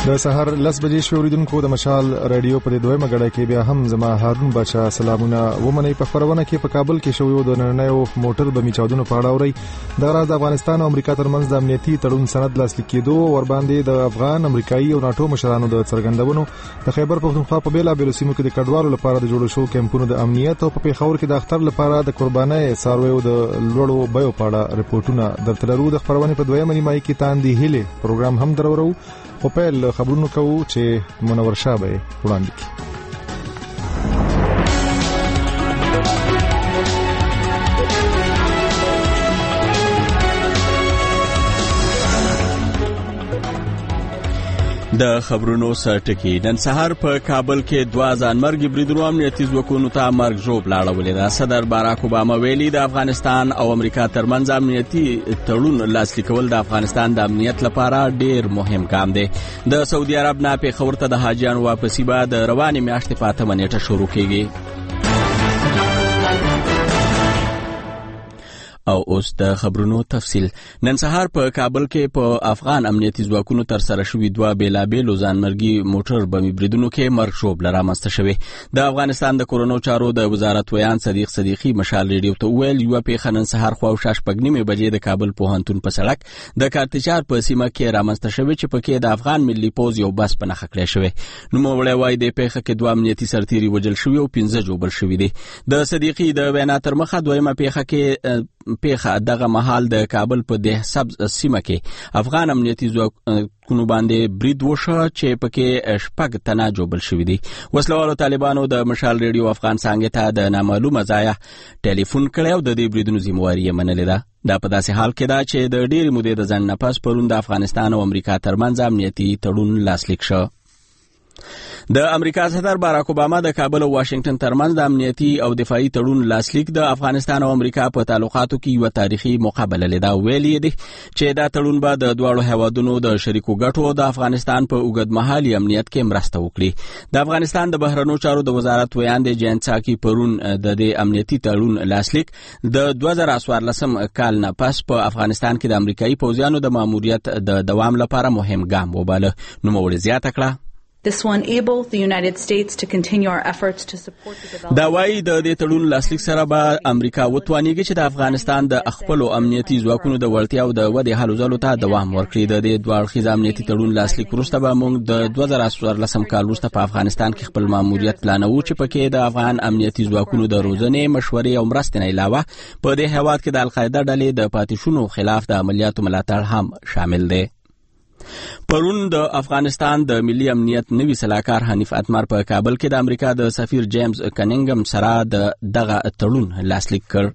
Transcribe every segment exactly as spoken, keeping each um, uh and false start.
د سحر لس بجې شوې اوریدونکو د مشال رادیو په دویمه غړې کې بیا هم زما هارون بچا سلامونه ومني په خبرونه کې په کابل کې شوې د نړیو موټر بمي چاودنو په اړه اوري د راز د افغانستان او امریکا ترمنځ د امنیتي تړون سند لاسلیک کېدو ور باندې د افغان امریکایي او ناتو مشرانو د څرګندونو د خیبر پختونخوا په بیلا بیل سیمو کې د کډوالو لپاره د جوړو شو کمپونو د امنیت او په پیښور کې د اختر لپاره د قربانۍ سارویو د لوړو بیو په اړه رپورټونه درته لرو د خبرونه په دویمه نیمه کې تاندې هله پروګرام هم درورو او په خبرونو کوو چې منور شابه وړاندې کی د خبرونو سرټکی نن سهار په کابل کې دوا ځانمرګي بریدونو امنیتي ځواکونو ته مرګ ژوب لاړولې ده. صدر باراک اوباما ویلي د افغانستان او امریکا ترمنځ امنیتي تړون لاسلیک کول د افغانستان د امنیت لپاره ډیر مهم ګام دی. د سعودي عرب نه پیښور ته د حاجیانو واپسی به د روانې میاشتې په اتمه نیټه شروع کیږي. او اوس د خبرونو تفصیل. نن سهار په کابل کې په افغان امنیتي ځواکونو تر سره شوې دوه بیلابېلو ځانمرګي موټر بمي بریدونو کې مرګ ژوب رامنځته شوی. د افغانستان د کورونو چارو د وزارت ویان صدیق صدیقي مشال ریډیو ته ویل یو پیښه نن سهار خو شاش پګنیمه بجې د کابل پوهنتون په سړک د کارتچار په سیمه کې رامنځته شوی چې پکې د افغان ملي پوز یو بس په نښه کړی شوی. نو موړی وای د پیښه کې دوه امنیتي سرتیري وجل شوی او پنځه جوړ شوی دي. د صدیقي د وینا تر مخه دویمه پیښه کې پیښه دغه محل د کابل په ده سبز سیمه کې افغان امنیتي ځواکونو باندې برید وشو چې پکې شپږ تنه جوړ شوی دي. وسلوالو طالبانو د مشال ریډیو افغان څنګه ته د نامعلومه ځای ټلیفون کړو د دې بریدونو ذمہواری یې منلې ده. دا په داسې حال کې ده چې د ډېری مودې د ځن نفس پرون د افغانستان او امریکا ترمنځ امنیتي تړون لاسلیک شو. د امریکا صدر باراک اوباما د کابل او واشنگټن ترمنځ د امنیتي او دفاعي تړون لاسلیک د افغانستان او امریکا په تعلقاتو کې یو تاریخي مقابله لیدا ویلي دي چې دا تړون به د دواړو هیوادونو د شریکو ګټو د افغانستان په اوږدمهالي امنیت کې مرسته وکړي. د افغانستان د بهرنیو چارو د وزارت ویان د جنساکي پرون د دې امنیتي تړون لاسلیک د دوه زره څوارلسم کال نه پس په افغانستان کې د امریکایي پوځیانو د ماموریت د دوام لپاره مهم ګام وباله. نو موږ زیاته کړه This one enables the United States to continue our efforts to support the development. دا وايي د دې تړون لاسلیک سره به امریکا وتوانیږي چې د افغانستان د خپل امنیتي ځواکونو د وړتیا او د ودې هلو ځلو ته دوام ورکړي. د دې دوه اړخیز امنیتي تړون لاسلیک وروسته به موږ د دوه زره څوارلسم کال وروسته په افغانستان کې خپل ماموریت پلانوو چې پکې د افغان امنیتي ځواکونو د روزنې مشورې او مرستې نه علاوه په دې هیواد کې د القاعده ډلې د پاتیشونو خلاف د عملیاتو ملاتړ هم شامل دی. پرون د افغانستان د ملي امنیت نوي سلاکار حنیف اتمر په کابل کې د امریکا د سفیر جیمز کنینګم سره د دغه تړون لاسلیک کړ.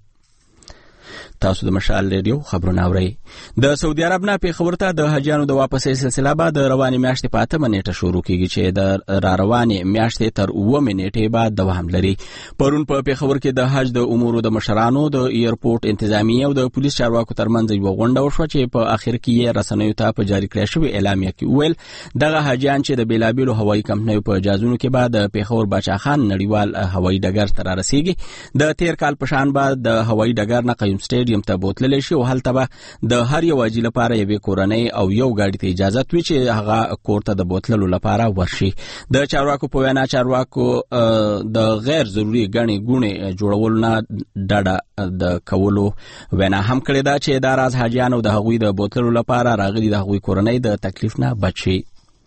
تاسو د مشال ریډیو خبرونه اورئ. د سعودي عرب نه پیښور ته د حاجیانو د واپسې سلسله به د روانې میاشتې په اتمه نیټه شروع کیږي چې د را روانې میاشتې تر اوومې نیټې به دوام لري. پرون په پیښور کې د حج د امورو د مشرانو د ایرپورټ انتظامیه او د پولیس چارواکو ترمنځ یو غونډه وشوه چې په اخر کې یې رسنیو ته په جاری کړی شوې اعلامیه کې ویل دغه حاجیان چې د بیلابیلو هوایي کمپنیو په اجازهونو کې به د پیښور باچا خان نړیوال هوایي ډګر ته رارسیږي. د تیر کال په شان به د هوایي ډګر نه قیوم سټیډیم ته بوتللی شي او هلته به د هر یو واجب لپاره یوې کورنۍ او یو گاډي ته اجازه وي چې هغه کور ته د بوتللو لپاره ورشي. د چارواکو په وینا چارواکو د غیر ضروري غني ګونې جوړول نه ډډه د کولو وینا هم کړې ده چې دا راز حاجیانو د هغوی د بوتللو لپاره راغلي د هغوی کورنۍ د تکلیف نه بچي.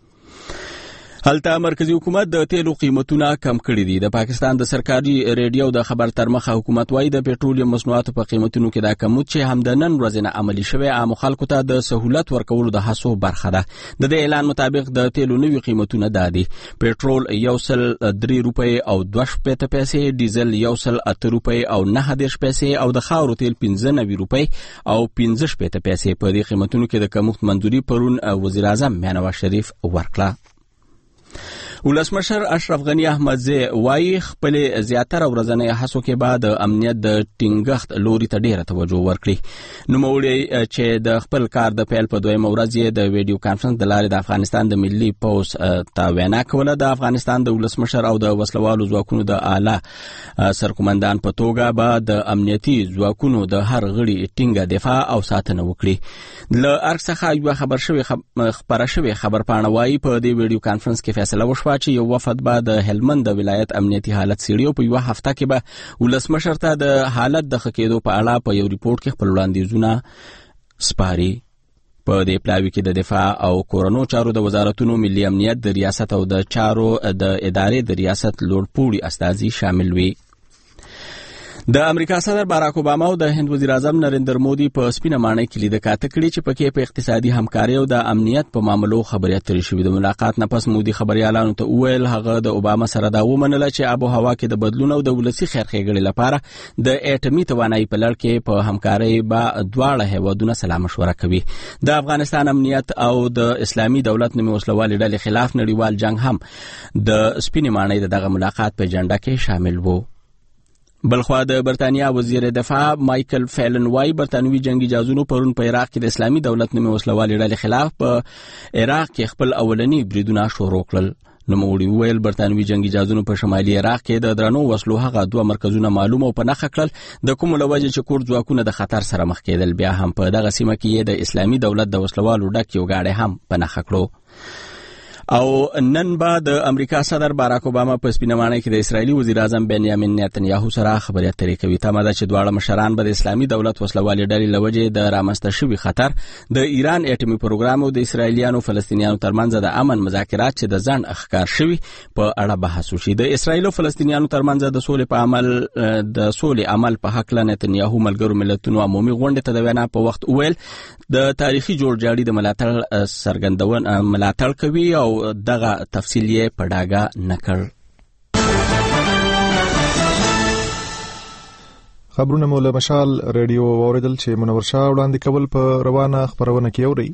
هلته مرکزی حکومت د تیلو قیمتونه کم کړي دي. د پاکستان د سرکاري ریډیو د خبر ترمخه حکومت وايي د پېټرولیم مصنوعاتو په قیمتونو کې دا کموت چې هم د نن ورځې نه عملي شوی عام خلکو ته د سہولت ورکولو د هڅو برخه ده. د دې اعلان مطابق د تیلو نوي قیمتونه دادي. پېټرول یو سل درې روپۍ او دوه شپېته پیسې، ډیزل یو سل اته روپۍ او نهه دېرش پیسې او د خاورو تیل پنځه نوي روپۍ او پنځه شپېته پیسې. په دې قیمتونو کې د کمښت منځوري پرون وزیر اعظم میانواز شریف ورکړه. ولسمشر اشرف غنی احمدزی وايي خپل زیاتره ورځنۍ هڅو کې بعد امنیت د ټینګښت لوري ته ډیره توجه ورکړي. نوموړي چې د خپل کار د پیل په دویمه ورځ یې د ویډیو کانفرنس د لارې د افغانستان د ملي پوز ته وینا کوله. د افغانستان د ولسمشر او د وسلوالو ځواکونو د اعلی سرکومندان په توګه به د امنیتي ځواکونو د هر غړي ټینګه دفاع او ساتنه وکړي. له ارګ څخه یو خبر شوی خبره شوی خبر پاڼه وايي په دې ویډیو کانفرنس کې فیصله وشوه چې یو وفد به د هلمند د ولایت امنیتي حالت څېړي. په یو هفته کې به ولسمشر ته د حالت د ښه کېدو په اړه په یو ریپورت کې خپل وړاندیزونه سپاري. په دې پلاوي کې د دفاع او کورونو چارو د وزارتونو، ملي امنیت د ریاست او د چارو د ادارې د ریاست لوړپوړي استازي شامل وي. د امریکا صدر باراک اوباما او د هند وزیر اعظم نریندر مودي په سپینه ماڼۍ کې لیدل کاته کړي چې پکې په اقتصادي همکاري او د امنیت په معاملو خبرې اترې شوې. د ملاقات نه پس مودي خبريالانو ته وویل هغه د اوباما سره دا ومنله چې آب او هوا کې د بدلون او د ولسی خیرخېګړې لپاره د اټومي توانایي په لړ کې په همکاري به دواړه هیوادونه سلا مشوره کوي. د افغانستان امنیت او د اسلامي دولت نومي وسلوال ډلې خلاف نړیوال جنگ هم د سپینه ماڼۍ دغه ملاقات په اجنډا کې شامل وو. بلخوا د برتانیا وزیر دفاع مایکل فیلن وايي برتانوي جنگي جهازونو پرون په عراق کې د اسلامي دولت نومي وسلوال ډلې خلاف په عراق کې خپل اولنی بریدونه شروع کړل. نوموړي وویل برتانوي جنگي جهازونو په شمالي عراق کې د درنو وسلو هغه دوه مرکزونه معلوم او په نښه کړل. د کوم لوجه چې کور ځواکونه د خطر سره مخ کېدل، بیا هم په دغه سیمه کې د اسلامي دولت د وسلوالو ډک یو گاډی هم په نښه کړو. او نن با د امریکا صدر باراک اوباما په سپینه ماڼۍ کې د اسرایلی وزیر اعظم بنیامین نتنیاهو سره خبرې اترې کوي. تمه ده چې دواړه مشران به د اسلامي دولت وسلوالې ډلې لوجې د رامنځته شوي خطر، د ایران اټومي پروګرام او د اسرایلیانو فلسطینیانو ترمنځ د امن مذاکرات چې د ځنډ ښکار شوي په اړه بحث وشي. د اسرایل او فلسطینیانو ترمنځ د سولې په عمل د سولې عمل په حق له نتنیاهو ملګرو ملتونو عمومي غونډې ته د وینا په وخت وویل د تاریخي جوړجاړي د ملاتړ څرګندونه ملاتړ کوي او دغه تفصیل یې په ډاګه نه کړ. خبرونه مو له مشال رادیو اوریدل چې منور شاه وړاندې کول په روانه خبرونه کې اوري.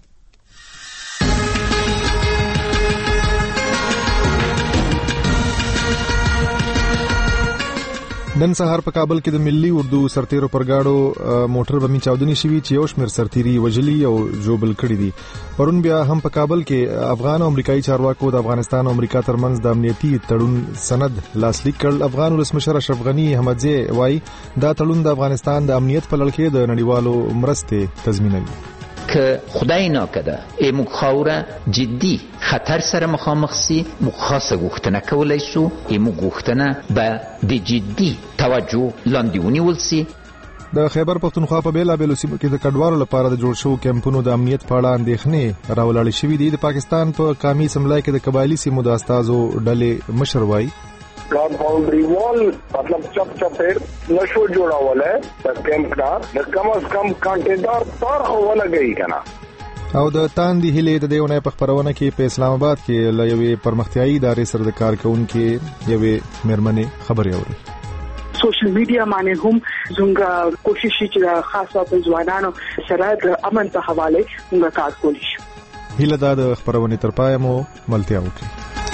نن سهار په کابل کې د ملي اردو سرتیرو پرګاړو موټر بمي چاودنې شوې چې یو شمېر سرتیري وجلي او جوبل کړي دي. پرون بیا هم په کابل کې افغان او امریکایي چارواکو د افغانستان او امریکا ترمنځ د امنیتي تړون سند لاسلیک کړ. افغان ولسمشر اشرف غنی احمدزی وايي دا تړون د افغانستان د امنیت په لړ کې د نړیوالو مرستې تضمینوي. که خدای ناکرده ای مخاوره جدی خطر سره مخامخ سی مخاصه گفتنه کولای شو ای مگفتنه به دی جدی توجه لاندیونی ولسی. د خیبر پختونخوا په بیلا بیلو سیمو کې د کډوالو لپاره د جوړ شو کیمپونو د امنیت په اړه اندېښنې راولاړې شوې دي. د پاکستان په قامي اسمبلی کې د قبایلی سیمو د استازو ډلې مشر وايي ګراوند باونډري وال مطلب چپ چپیر نشو جوړاوله د کیمپ دا د کم از کم کانټیدار تار خو ولګي کنه. او د تاندې هلې د دیونه په خبرونه کې په اسلام آباد کې له یوې پرمختیایي ادارې سره د کارکونکو یوې مېرمنې خبرې اوري. سوشل میډیا باندې هم زموږ کوشش چې خاصه په ځوانانو سره د امن په حواله موږ کار کولی شو. هله دا د خبرونه تر پای مو ملتیا وکړي.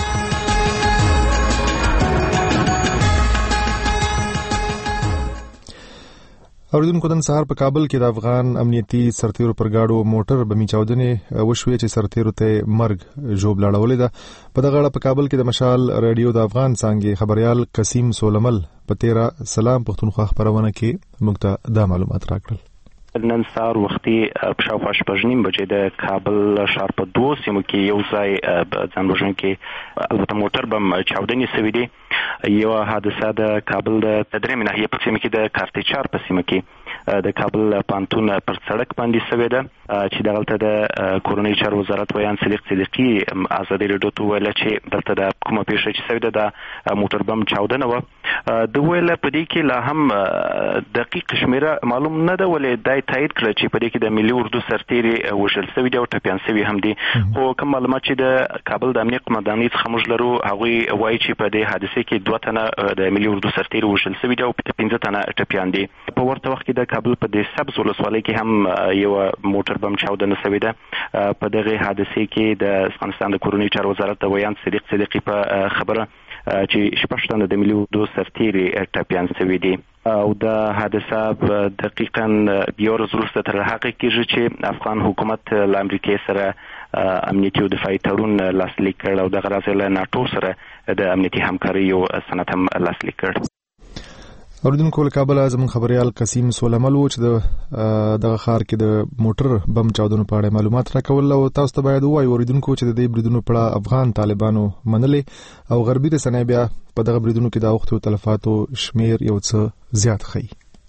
اوریدونکو نن سهار په کابل کې د افغان امنیتي سرتیرو پرګاړو موټر بمي چاودنې وشوې چې سرتیرو ته مرګ ژوبل اړولې ده. په دغه اړه په کابل کې د مشال رادیو د افغان څنګه خبريال قسیم سولمل په تیرا سلام پښتونخوا خبرونه کې موږ ته دا معلومات راکړل. نن سهار وختي په شاوخوا شپږ نیم بجې د کابل ښار په دوو سیمو کې یو ځای ځانوژونکي البته موټر بم چاودنې شوې دي. یو حادثه د کابل د درېمې ناحیې په سیمه کې د کارتیچار په سیمه کې د کابل پانتون پر سړک باندې شوې ده چې دغلته د کورنۍ چارو وزارت ویان صدیق صدیقي ازادي راډیو ته ویل چې دلته د کومه پیښه چې شوې ده د موټر بم چاودنه و د ویل په دې کې لا هم دقیق شمیره معلوم نه ده، ولې دای تایید کړ چې په دې کې د ملي اردو سرتیري وشل سوي دي او ټپیان سوي هم دي. خو کوم معلومات چې د کابل د امنیت قومندانۍ څخه موږ لرو هغه وایي چې په دې حادثه کې دوه تنه د ملي اردو سرتیري وشل سوي دي او پنځه تنه ټپیان دي. په ورته وخت کې د کابل په دې سبز ولسوالۍ کې هم یو موټر بم چاودنه سوي ده. په دغه حادثه کې د افغانستان د کورنۍ چارو وزارت د ویان صدیق صدیقي په خبره چې شپږ تنه د ملي اردو سرتیري ټپیان سوي دي او د حادثه دقیقاً یو ورځ وروسته تر هغه کېږي چې افغان حکومت له امریکې سره امنیتي او دفاعي تړون لاسلیک کړ او دغه راز له ناټو سره د امنیتي همکارۍ یو سند هم لاسلیک کړ. اوریدونکو له کابل زموږ خبريال قسیم سولمل و چې د دغه ښار کې د موټر بم چاودنو په اړه معلومات راکول او تاسو ته باید وایو اوریدونکو چې د دې بریدونو په اړه افغان طالبانو منلې او غربي رسنۍ بیا په دغه بریدونو کې د اوښتو تلفاتو شمیر یو څه زیات ښيي.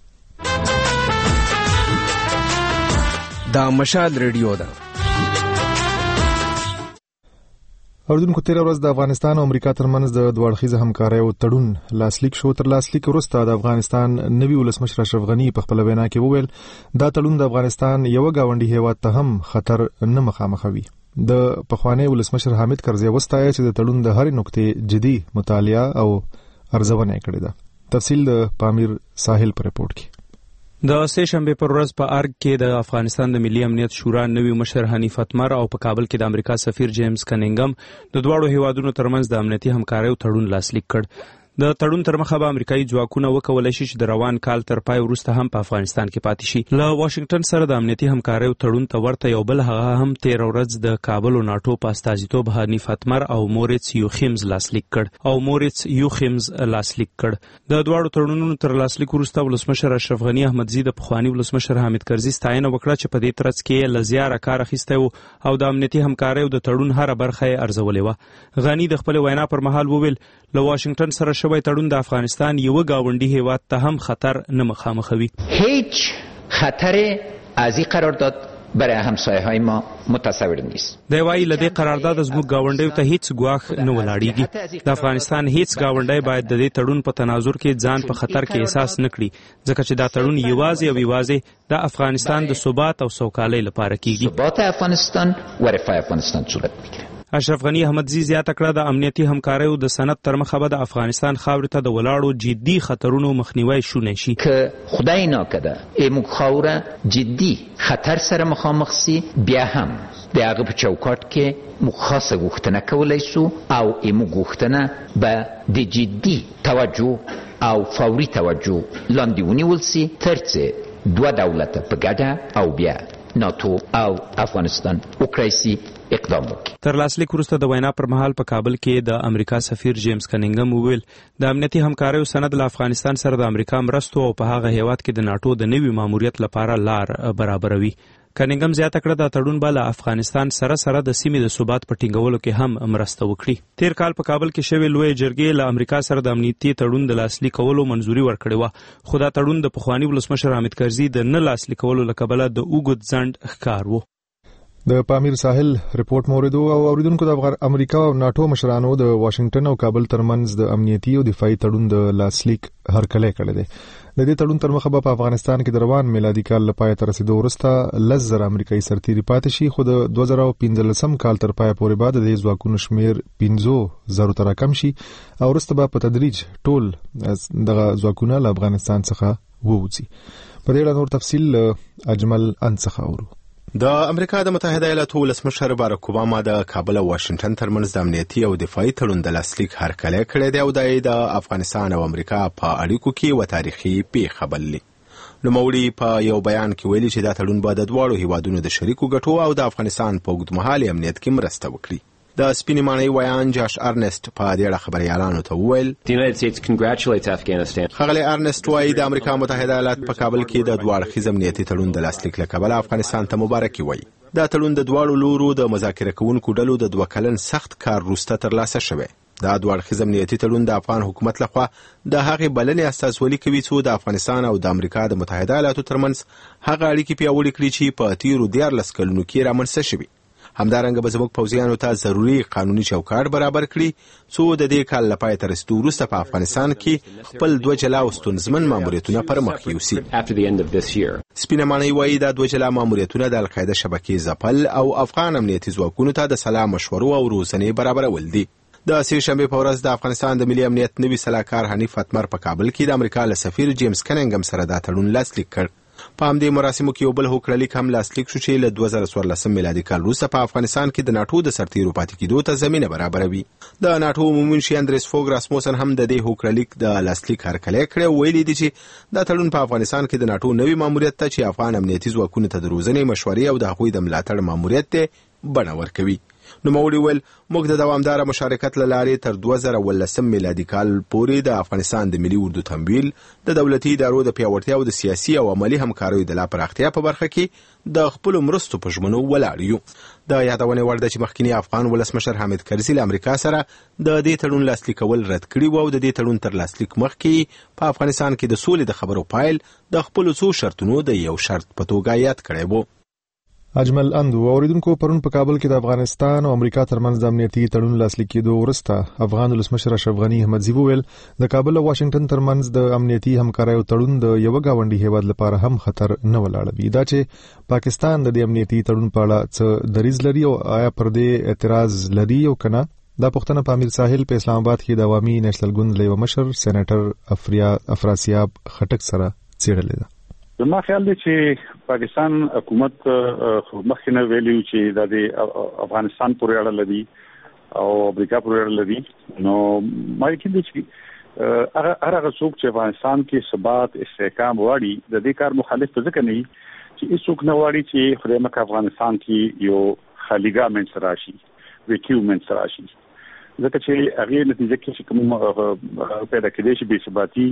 دا مشال ریډیو ده. اوریدونکو تیر ورځ د افغانستان او امریکا ترمنځ د دوه اړخیزه همکارۍ او تړون لاسلیک شو. تر لاسلیک وروسته د افغانستان نوي ولسمشر اشرف غني په خپل وینا کې وویل دا تړون د افغانستان یو گاونډي هیواد ته هم خطر نه مخامخوي. د پخوانی ولسمشر حامد کرزي وستایي چې د تړون د هرې نقطې جدي مطالعه او ارزونه کړې ده. تفصیل د پامیر ساحل پر رپورت کې. د سه شنبه پر ورځ په ارګ کې د افغانستان د ملي امنیت شورا نوي مشر حنیف اتمر او په کابل کې د امریکا سفیر جیمز کنینګم د دواړو هیوادونو ترمنځ د امنیتي همکارۍ تړون لاسلیک کړ. د تړون تر مخه به امریکایي ځواکونه وکولای شي چې د روان کال تر پای وروسته هم په افغانستان کې پاتې شي. له واشنگټن سره د امنیتي همکارۍ تړون ته ورته یو بل هغه هم تیر ورځ د کابل او ناټو په استازیتوب حنیف اتمر او موریتس یوخیمز لاسلیک کړ او موریتس یوخیمز لاسلیک کړ. د دواړو تړونونو تر لاسلیک وروسته ولسمشر اشرف غني احمدزي د پخوانی ولسمشر حامد کرزي ستاینه وکړه چې په دې ترڅ کې لزیاره کار اخیسته او د امنیتي همکارۍ د تړون هر برخه ارزولې و. غني د خپل وینا پر مهال وویل له واشنگټن سره شوی تړون د افغانستان یو گاونډي هیواد ته هم خطر نه مخامخوي. هیچ خطر از این قرارداد برای همسایه‌های ما متصور نیست. دی وايي لدې قرارداد زموږ گاونډیو ته هیڅ ګواښ نه ولاړیږي. د افغانستان هیڅ گاونډی باید د دې تړون په تناظر کې ځان په خطر کې احساس نکړي ځکه چې دا تړون یوازې او یوازې د افغانستان د ثبات او سوکالۍ لپاره کیږي. ثبات افغانستان و رفاه افغانستان صورت میگیره. اشرف غني احمدزي زیاته کړه د امنیتي همکاریو د سند تر مخه به د افغانستان خاورې ته د ولاړو جدي خطرونو مخنیوي شونې شي. که خدای ناکرده این خاوره جدي خطر سره مخامخ سي بیا هم د هغه په چوکاټ کې مخاصه غوښتنه کولای شو او این غوښتنه به د جدي توجه او فوري توجه لاندې ونیول سي ترڅو دوه دولت په ګډه او بیا ناتو او افغانستان وکړي اقدام وکړي. تر لاسلیک وروسته د وینا پر مهال په کابل کې د امریکا سفیر جیمز کنینګم وویل د امنیتي همکاریو سند له افغانستان سره د امریکا مرستو او په هغه هیواد کې د ناټو د نوي ماموریت لپاره لار برابروي. کنینګم زیاته کړه د تړون به له افغانستان سره سره د سیمې د ثبات په ټینګولو کې هم مرسته وکړي. تیر کال په کابل کې شوی لوی جرګې له امریکا سره د امنیتي تړون د لاسلیک کولو منځوري ورکړې و خو دا تړون د پخوانی ولسمشر حامد کرزي د نه لاسلیک کولو له کبله د اوږد ځنډ ښکار و. د پامیر ساحل ریپورت موریدو او اوریدونکو د امریکا او ناټو مشرانو د واشنگټن او کابل ترمنځ د امنیتي او دفاعي تړون د لاسلیک هرکلی کړی دی. د دې تړون تر مخه په افغانستان کې د روان میلادي کال لپاره تر رسیدو وروسته لس زره امریکایي سرتیري پاتې شي خو د دوه زره پنځلسم کال تر پای پورې بعد د ځواکونو شمیر پنځو زرو ته راکم شي او وروسته به په تدریج ټول دغه ځواکونه له افغانستان څخه ووځي. په دې اړه نور تفصیل اجمل انڅخه اورو. د امریکا د متحده ایالاتو ولسمشر باراک اوباما د کابل او واشنگټن ترمنځ د امنیتي او دفاعي تړون د لاسلیک هرکلی کړی دی او د افغانستان او امریکا په اړیکو کې و تاریخي پیښه بللې. نوموړي په یو بیان کې ویلي چې دا تړون به د دواړو هیوادونو د شریکو ګټو او د افغانستان په اوږدمهالي امنیت کې مرسته وکړي. د سپینې ماڼۍ ویان جاش ارنست په دې اړه خبريالانو ته وویل ښاغلی ارنست وایي د امریکا متحده ایالات په کابل کې د دوه اړخیز امنیتي تړون د لاسلیک له کبله افغانستان ته مبارکي وایي. دا تړون د دواړو لورو د مذاکره کوونکو ډلو د دوه کلن سخت کار وروسته ترلاسه شوی. دا دوه اړخیز امنیتي تړون د افغان حکومت لخوا د هغې بلنې استازولي کوي چې د افغانستان او د امریکا د متحده ایالاتو ترمنځ هغه اړیکې پیاوړې کړي چې په تیرو دیارلس کلونو کې رامنځته شوي. همدارنګه به زموږ پوځیانو ته ضروري قانوني چوکاټ برابر کړي څو د دې کال لپاره تر رسیدو وروسته په افغانستان کې خپل دوه جلا او ستونزمن ماموریتونه پر مخ یوسي. سپینه ماڼۍ وایي دا دوه جلا ماموریتونه د القاعده شبکې ځپل او افغان امنیتي ځواکونو ته د سلا مشورو او روزنې برابرول دي. د سې شنبې په ورځ د افغانستان د ملي امنیت نوي سلاکار حنیف اتمر په کابل کې د امریکا له سفیر جیمز کنینګم سره دا تړون لاسلیک کړ. په همدې مراسمو کې یو بل هوکړلیک هم لاسلیک شو چې له دوه زره څوارلسم میلادي کال وروسته په افغانستان کې د ناټو د سرتیرو پاتې کېدو ته زمینه برابروي. د ناټو عمومي منشي اندریس فوګ راسموسن هم د دې هوکړلیک د لاسلیک هرکلی کړی او ویلي دي چې دا تړون په افغانستان کې د ناټو نوي ماموریت ته چې افغان امنیتي ځواکونو ته د روزنې مشورې او د هغوی د ملاتړ ماموریت ته بڼه ورکوي. نوموړي ویل موږ د دوامداره مشارکت له لارې تر دوه زره اوولسم میلادي کال پورې د افغانستان د ملي اردو تمویل د دولتي ادارو د پیاوړتیا او د سیاسي او عملي همکاریو د لا پراختیا په برخه کې د خپل مرستو په ژمنو ولاړ یو. د یادونې وړ ده چې مخکینی افغان ولسمشر حامد کرزي له امریکا سره د دې تړون لاسلیکول رد کړي وو او د دې تړون تر لاسلیک مخکې په افغانستان کې د سولې د خبرو پایل د خپل څو شرطونو د یو شرط په توګه یاد کړی وو. اجمل اندو اوریدونکو پرون په کابل کې د افغانستان او امریکا ترمنځ د امنیتي تړون لاسلیک کېدو وروسته افغان ولسمشر اشرف غني احمدزي وویل د کابل او واشنگټن ترمنځ د امنیتي همکاریو تړون د یو گاونډي هیواد لپاره هم خطر نه ولاړوي. دا چې پاکستان د دې امنیتي تړون په اړه څه دریځ لري او آیا پر دې اعتراض لري او کنه، دا پوښتنه په امیر ساحل په اسلام آباد کې د عوامي نېشنل ګوند له مشر سېنیټر افریا افراسیاب خټک سره څېړلې ده. زما خیال دی چې پاکستان حکومت مخکې نه ویلي چې د افغانستان پورې اړه لري او امریکا پورې اړه لري. نو ما یقین دی چې هغه هغه څوک چې افغانستان کې ثبات استحکام غواړي د دې کار مخالف ځکه نه وي چې هیڅوک نه غواړي چې خدای مکه افغانستان کې یو خالیګاه منځ راشي، ویکیو منځ راشي، ځکه چې هغه نتیجه کې چې کوم پیدا کېدای شي بې ثباتي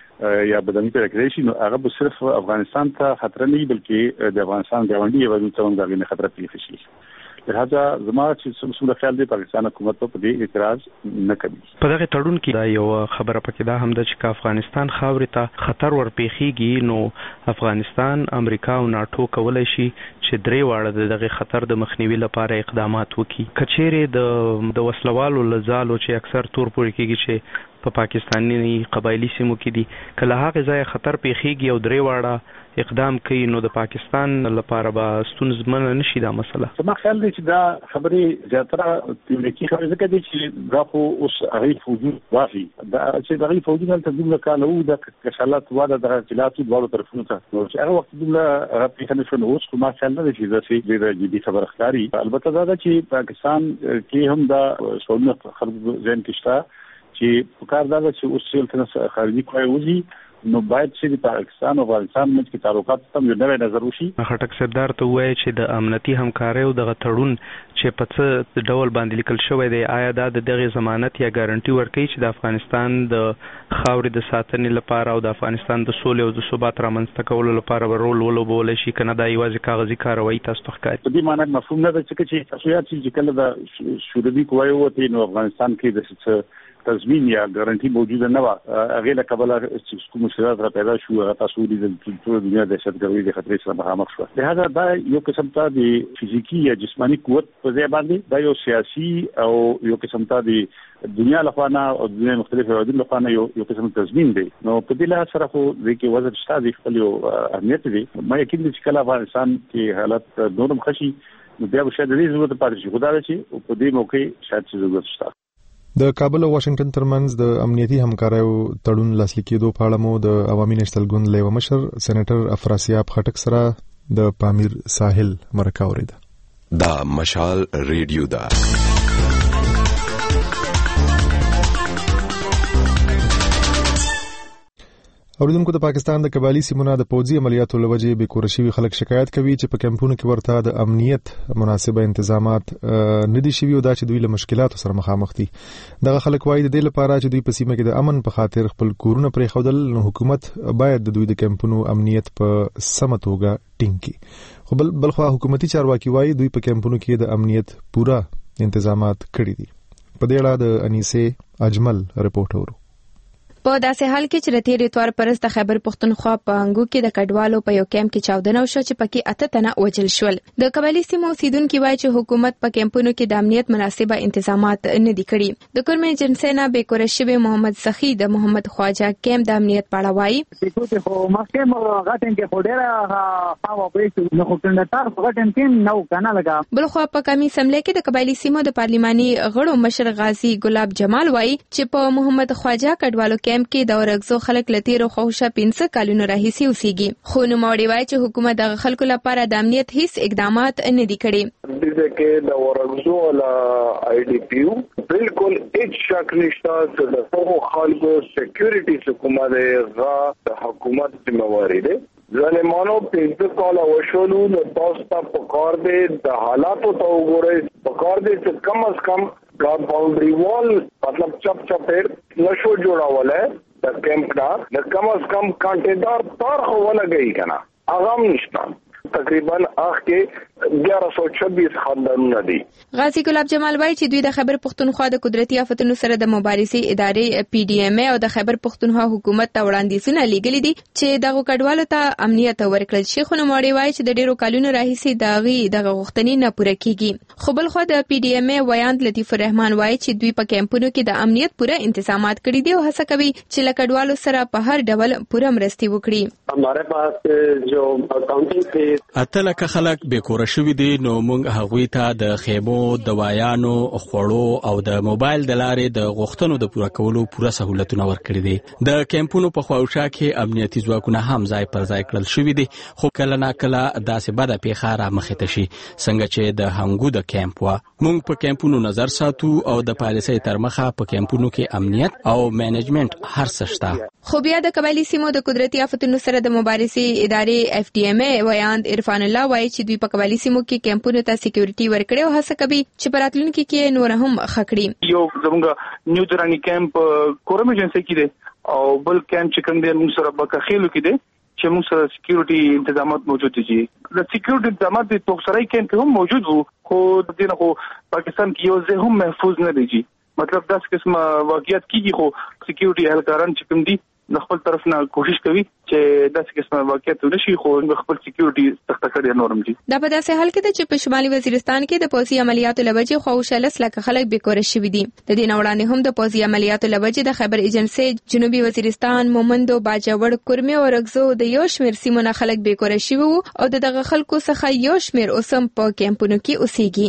یا بدني پیدا کېدای شي، نو هغه به صرف افغانستان ته خطر نه وي بلکې د افغانستان ګاونډي هیوادونو ته هم د هغې نه خطر پیښ شي. لهدا زما چې څومره خیال دی پاکستان حکومت په دې اعتراض نه کوي. په دغه تړون کې دا یو خبره پکې دا هم ده چې افغانستان خاورې ته خطر ورپېښیږي نو افغانستان، امریکا او ناټو کولای شي چې درې واړه دغه خطر د مخنیوي لپاره اقدامات وکړي. کچېرې د د وسلوالو لزالو چې اکثر تور پورې کېږي چې په پا پاکستاني قبایلی سیمو کې دي، کله هغه ځای خطر پیښیږي او درې واړه اقدام کوي نو د پاکستان لپاره به ستونزمن نشي دا مسله. زما خیال دی چې دا خبرې زیاتره تیوریکي خبرې ځکه دي چې دا خو اوس هغه فوجي واغی دا چې هغه فوجي دلته دومره کال وو د کشالات واده د اختلافات دوه طرفونو ته نو چې هغه وخت دومره هغه پیښه نشو نو اوس ما خیال نه دی چې دا چې ډېر جدي خبره ښکاري. البته دا چې پاکستان کې هم دا څونه خلک ځین کې شته چې په کار دا چې اوس څلته خارجي کوی وځي نو باید چې د پاکستان او افغانستان منځ کې تعلقات تم یو نوی نظر وشي. خټک سردار ته وایي چې د امنیتي همکاریو دغه تړون چې په څه ډول باندې لیکل شوی دی آیا دا د دغه ضمانت یا ګارانټي ورکوي چې د افغانستان د خاورې د ساتنې لپاره او د افغانستان د سولې او د ثبات رامنځته کولو لپاره به رول ولوبولی شي کنه دا یوازې کاغذي کاروایي تاسو ته ښکاري؟ په دې معنی مفهوم نه ده چې تاسو یاد چې کله د شوروي قواوې ووتې نو افغانستان کې د څه تضمین یا ګارانټي موجوده نه و. هغه له کبله چې کوم مشکلات را پیدا شو هغه تاسو د ټول دنیا د دهشتګردۍ د خطرې سره مخامخ شو. لهدا دا یو قسم ته د فزیکی یا جسمانی قوت په ځای باندې دا یو سیاسي او یو قسم ته د دنیا لخوا او دنیا مختلفو هیوادونو لخوا یو یو قسم تضمین دی. نو په دې لحاظ سره خو د کې وزن شته د خپل یو اهمیت دی. ما یقین چې کله افغانستان کې حالت نورم خشي نو بیا به شاید د دې ضرورت پاتې شي. خدای چې په دې موقع شاید څه ضرورت شته. د کابل او واشنگټن ترمنځ د امنیتي همکاریو تړون لاسلیک کېدو په اړه مو د عوامي نېشنل ګوند له مشر سېنیټر افراسیاب خټک سره د پامیر ساحل مرکه اوریده. دا مشال ریډیو دا اوریدونکو د پاکستان د قبایلی سیمونو د پوځي عملیاتو لوجې به کورشي خلک شکایت کوي چې په کمپونو کې ورته د امنیت مناسبه تنظیمات نه دي شوي او دا چې دوی له مشکلاتو سره مخامخ دي. دغه خلک وایي د دې لپاره چې دوی په سیمه کې د امن په خاطر خپل کورونه پرې خودل نو حکومت باید د دوی د کمپونو امنیت په سمه توګه ټینګ کړي. خو بل بلخوا حکومتي چارواکي وایي دوی په کمپونو کې د امنیت پورا تنظیمات کړي دي. په دې اړه د انیسه اجمل رپورټ ورو. په داسې حال کې چې د تېرې اتوار پرست د خیبر پښتونخوا په انګو کې د کډوالو په یو کیمپ کې چاودنه وشوه چې پکې اته تنه وژل شول. د قبایلي سیمو اوسیدونکي وایي چې حکومت په کیمپونو کې د امنیت مناسبه انتظامات نه دي کړي. د کورمې ایجنسۍ نه بیکوره شوی محمد سخی د محمد خواجه کیمپ د امنیت په اړه وایي. بلخوا په کمی سملې کې د قبایلي سیمو د پارلماني غړو مشر غازی ګلاب جمال وایي چې په محمد خواجه کډوالو کیمپ کې د ورغزو خلک لتیرو خوښه پنځه کلونو راهیسي اوسېږي. خو نوموړي وایي چې حکومت د خلکو لپاره د امنیت هیڅ اقدامات نه دي کړي. دغه کې د ورغزو لا آی ډی پی یو بالکل هیڅ شک نشته چې د ټولو خلکو سکیورټي حکومت غا د حکومت ذمہواری ده. ځانمانو پنځه کاله وشولو نو تاسو ته پکار دی د حالاتو ته وګورئ. پکار دی چې کم از کم کا باؤنڈری وال مطلب چپ چپیر نشو جوړاولای د کیمپ دا د کم از کم کانټیدار تار خو ولګي کنه اغم نشته. تقریبا اخ کې یازده سوه چھبیس خاندانونه دي. غازی ګلاب جمال وایي چې دوی د خیبر پښتونخوا د قدرتي آفتونو سره د مبارزې ادارې پی ډی ایم او د خیبر پښتونخوا حکومت ته وړاندیزونه لیږلي دي چې دغه کډوالو ته امنیت ورکړل شي. خو نوموړي وایي چې د ډیرو کلونو راهیسې د هغې دغه غوښتنې نه پوره کیږي. خو بلخوا د پی ډی ایم ویاند لطیف الرحمن وایي چې دوی په کیمپونو کې د امنیت پوره انتظامات کړي دي او هڅه کوي چې له کډوالو سره په هر ډول پوره مرستې وکړي. हमारे पास जो काउंटिंग थी اته لکه خلک بیکوره شوي دي نو موږ هغوی ته د خیمو دوايانو خوړو او د موبایل د لارې د غوښتنو د پوره کولو پوره سہولتونه ورکړي دي. د کیمپونو په خواوشا کې امنیتي ځواکونه هم ځای پر ځای کړل شوي دي. خو کله نا کله داسې بده پیښه رامخې ته شي څنګه چې د هنګو د کیمپ وه. موږ په کیمپونو نظر ساتو او د پالیسۍ تر مخه په کیمپونو کې امنیت او مینجمنټ هر څه شته. خو بیا د قبایلي سیمو د قدرتي آفتونو سره د مبارزې ادارې اف ډي ایم ویاند عرفان الله وایي چې دوی په قبایلي سیمو کې کیمپونو ته سکیورټي ورکړي او هڅه کوي چې په راتلونکي کې نور هم ښه کړي. یو زموږ نیو درانی کیمپ کورم ایجنسۍ کې دی او بل کیمپ چې کوم دی موږ سره بکخېلو کې دی چې موږ سره سکیورټي انتظامات موجود دي. د سکیورټي انتظامات د توکسرای کیمپ هم موجود وو خو د دې نه خو پاکستان کې یو ځای هم محفوظ نه دی. مطلب داس قسمه واقعیت کیږي خو سکیورټي اهلکاران چې کوم دي د خپل طرف نه کوشش کوي چې داسې قسمه واقعیت ونشي خو خپل سکیورټي سخته کړي نورم دي. دا په داسې حال کې ده چې په شمالي وزیرستان کې د پوځي عملیاتو لوجې خواوشالس لکه خلک بیکوره شوي دي. د دې نه وړاندې هم د پوځي عملیاتو لوجې د خیبر ایجنسۍ جنوبي وزیرستان مومندو باجوړ کورمې او رغزو د یو شمېر سیمو نه خلک بیکوره شوي وو او د دغه خلکو څخه یو شمېر اوس هم په کیمپونو کې اوسېږي.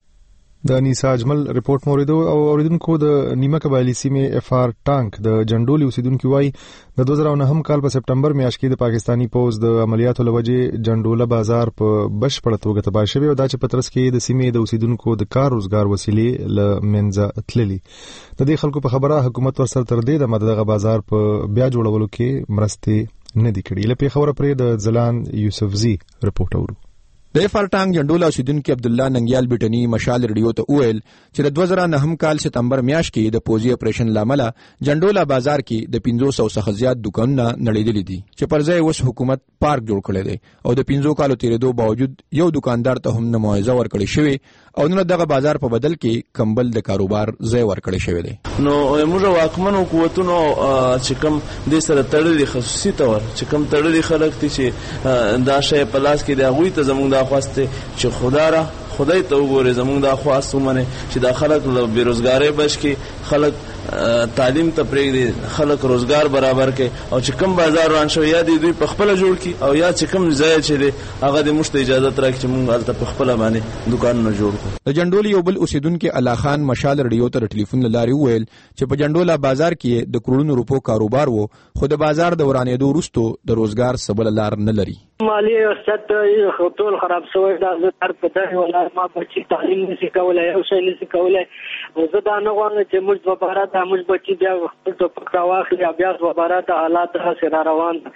د نیسا اجمل رپورت موریدو او اوریدونکو د نیمه قبایلی سیمې اف آر ټانک د جندولي اوسیدونکو وای د دوه زره نهم کال په سپټمبر میاشت کې د پاکستانی پوز د عملیاتو لوجې جندوله بازار په بشپړه توګه تباه شوی او دا چې پترس کې د سیمې د اوسیدونکو د کار روزګار وسیلې ل منځه تللي. د دې خلکو په خبره حکومت ورسره تر دې د مدغه بازار په بیا جوړولو کې مرستې نه دي کړې. لپاره خبره پرې د زلان یوسفزي رپورت اورو. د اف آر ټانک جندول اوسیدونکو عبد الله ننګیال بیٹنی مشال ریډیو ته وویل چې د دوه زره نهم کال سپتمبر میاشت کې د پوزي اپریشن لامل جندولا بازار کې د پنځه سوه څخه زیات دکانونه نړیدلې دي چې پر ځای اوس حکومت پارک جوړ کړی دی او د پنځه کالو تیرېدو باوجود یو دکاندار ته هم نه معاوضه ورکړی شوی او نو دغه بازار په بدل کې کمبل د کاروبار ځای ورکړی شوی دی. نو موږ واکمنو قوتونو چې کوم د سره تړلي خصوصي تور چې کوم تړلي خلک دي چې دا شی په لاس کې دی هغوی ته زموږ د خواسته چې خدا را خدای ته وګوره زموږ د خواست ومنه چې دا خلک له بیروزګاری بچ کې خلک تعلیم ته پرېږدي خلک روزګار برابر کړي او چې کوم بازار روان شوی یا دوی په خپل جوړ کړي او یا چې کوم ځای چې دی هغه د مشت اجازه ترک چې مونږ هلته په خپل باندې دکانونه جوړ کړو. د جندول یو بل اوسیدونکو الا خان مشال ریډیو ته ټلیفون لاري وویل چې په جندولا بازار کې د کروڑونو روپو کاروبار وو خو د بازار د ورانېدو وروسته د روزګار سبل لار نه لري. مالی وسط خطول خراب شوی دا زه تر پته ولا ما بچی تعلیم نشي کولای او شي نشي کولای زه دا نه غواړم چې موږ په بارا د موږ بچی بیا خپل په پکړه واخلي بیا په بارا د حالات سره روان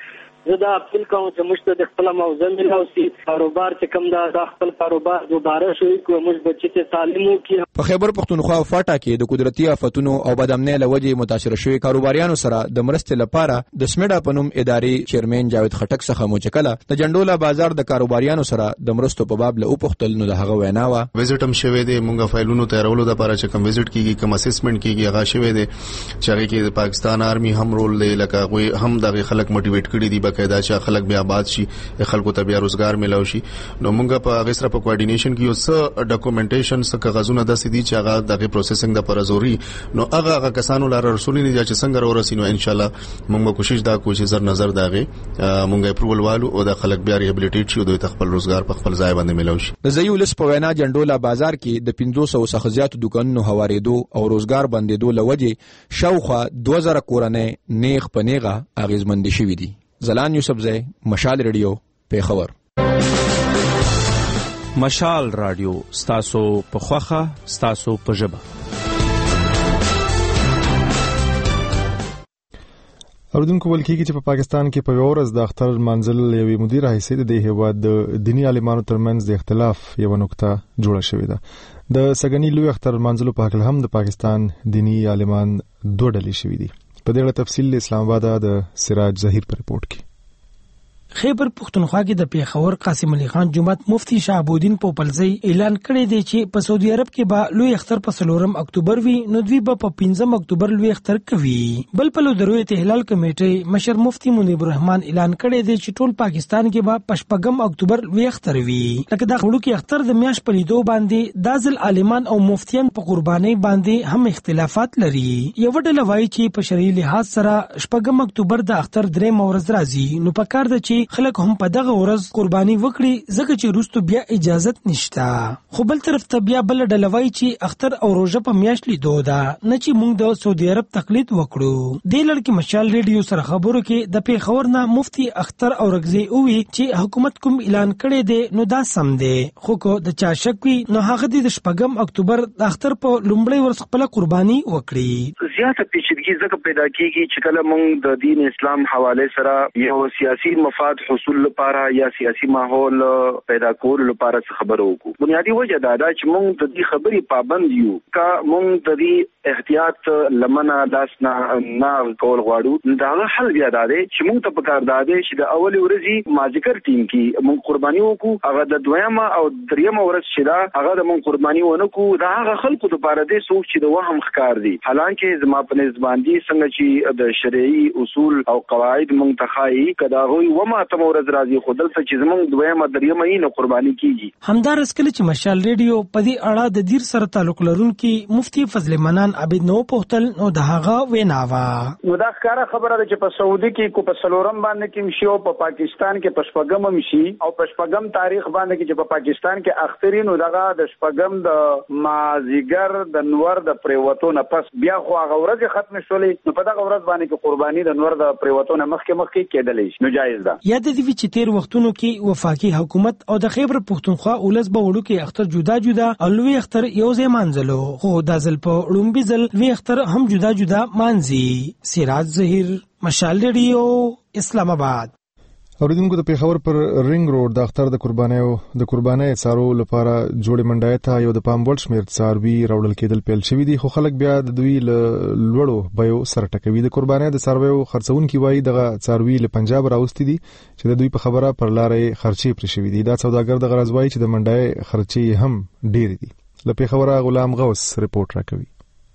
زه دا اپیل کوم چې موږ ته خپل موضوع ملوسي کاروبار چې کوم دا د خپل کاروبار دوباره شوي کوو موږ بچی ته تعلیم وکړو. په خیبر پختونخوا او فاټا کې د قدرتي آفتونو او بدامنۍ له وجې متاثر شوي کاروباریانو سره د مرستې لپاره د سمیډا په نوم ادارې چیرمن جاوید خټک څخه مو چې کله د جنډولا بازار د کاروباریانو سره د مرستو په باب له وپوښتل نو د هغه وینا وه وزټ هم شوی دی مونږه فایلونو تیارولو لپاره چې کوم وزټ کیږي کوم اسسمنټ کیږي هغه شوی دی چې هغه کې د پاکستان آرمي هم رول دی لکه غوي هم دغه خلک موټیویټ کړي دي بقاعده چې خلک بیا آباد شي خلکو ته بیا روزګار ملو شي نو مونږه په هغه سره په کوارډینیشن کې یو څه ډاکومېنټیشن څه کاغذونه د سدي چې هغه دغه پروسیسینګ د پر ضروري نو هغه هغه کسانو لار رسولي نه چې څنګه ورسینو ان شاء الله مونږ کوشش دا کوو چې زر نظر داغه مونږه اپروول والو او د خلک بیا ریهابلیټیټ شي او د خپل روزګار په خپل ځای باندې ملو شي. د زیولس په وینا جنډولا بازار کې د پنځه سوه څخه زیات دکانونو هوارېدو او روزګار بندېدو لوجې شاوخوا دوه زره کورنۍ نیغ په نیغه اغیزمندې شوي دي. زلان یوسفزی مشال ریډیو پیښور. مشال رادیو ستاسو په خوخه ستاسو په ژبه. اوردونکو ول کېږي چې په پاکستان کې په ورځ د اختر منزل یوې مدیر حیثیت د هیواد د دینی عالمانو ترمنځ د اختلاف یو نقطه جوړه شوې ده. د سګنی لوی اختر منزل په حق هم د پاکستان دینی عالمان دوه ډلې شوې دي. په دې اړه تفصیل اسلام آباد د سراج ظهیر په رپورت کې. خیبر پختونخوا کې د پیښور قاسم علي خان جمعت مفتی شهابالدین پوپلزی اعلان کړی دی چې په سعودي عرب کې به لوی اختر په څلورم اکتوبر وي نو دوی به په پنځم اکتوبر لوی اختر کوي. بل په لودروي احلال کمیټې مشر مفتی منیب الرحمن اعلان کړی دی چې ټول پاکستان کې به په شپږم اکتوبر لوی اختر وي. لکه دا وړوکی اختر د میاشت په لیدو باندې دازل عالمان او مفتیان په قربانۍ باندې هم اختلافات لري. یو ډله وایي چې په شرعي لحاظ سره شپږم اکتوبر د اختر درېم ورځ راځي نو پکار ده چې خلک هم په دغه ورځ قرباني وکړي ځکه چې وروسته بیا اجازت نشته. خو بل طرف ته بیا بل ډله وایي چې اختر او روژه په میاشت لیدو ده نه چې موږ د سعودي عرب تقلید وکړو. دې لړ کې مشال ریډیو سره خبرو کې د پیښور نه مفتی اختر اورګزی اووی چې حکومت کوم اعلان کړی دی نو دا سم دی خو کو د چا شک وي نو هغه د شپږم اکتوبر د اختر په لومړۍ ورځ خپل قرباني وکړي. زیاته پیچیدګي ځکه پیدا کیږي چې کله موږ د دین اسلام حواله سره یو سیاسي مفاد حصول لپاره یا سیاسي ماحول پیدا کول لپاره خبرو وکړو. بنیادی وجه دا ده چې موږ د دې خبرې پابند یو کا موږ د دې احتیاط لمنه لاس نه نه کول غواړو. دا حل بیا دا دی چې موږ ته پکار دا دی چې د اول ورځې مازیګر ټیم کې موږ قرباني وکړو هغه د دویمه او دریمه ورځ چې دا هغه د موږ قرباني ونه کوو دا هغه خلکو لپاره دی څوک چې د وهم ښکار دي. حالانکه زما په نسبت باندې څنګه چې د شرعي اصول او قواعد موږ ته ښایي کدا غوي ومه ته ورځ راځي خو دلته چې زمونږ دویمه دریمه یې نه قرباني کیږي. همدارس کله چې مشال ریډیو په دې اړه د دیر سره تعلق لرونکي مفتی فضل منان عبید نو پوښتل نو د هغه وینا وا نو دا ښکاره خبره ده چې په سعودي کې کو په سلورم باندې کې مشي او په پاکستان کې په شپږم مشي او په شپږم تاریخ باندې کې چې په پاکستان کې اخترین نو دغه د شپږم د مازیګر د نور د پریوتو نه پس بیا خو هغه ورځ ختم شولې نو په دغه ورځ باندې کې قرباني د نور د پریوتو نه مخکې مخکې کېدلې شي نو جایز ده. یا د دې چې تیر وختونو کې وفاقي حکومت او د خیبر پختونخوا ولس به وړو کې اختر جدا جدا او لوی اختر یو ځای مانځلو خو د ځل په لومبي ځل لوی اختر هم جدا جدا مانځي. سراج ظهیر مشال ریډیو اسلام آباد. اوریدونکو د پیښور پر رینګ روډ د اختر د قربانیو د قربانۍ څارو لپاره جوړې منډای ته یو د پام وړ شمېر څاروي راوړل کېدل پیل شوي دي خو خلک بیا د دوی له لوړو بیو سره ټکوي. د قربانۍ د څارویو خرڅونکي وایي دغه څاروي له پنجاب راوستي دي چې د دوی په خبره پر لارې خرچې پرې شوي دي. دا سوداګر د غرض وایي چې د منډای خرچې هم ډېرې دي. له پیښوره غلام غوث رپورټ راکوي.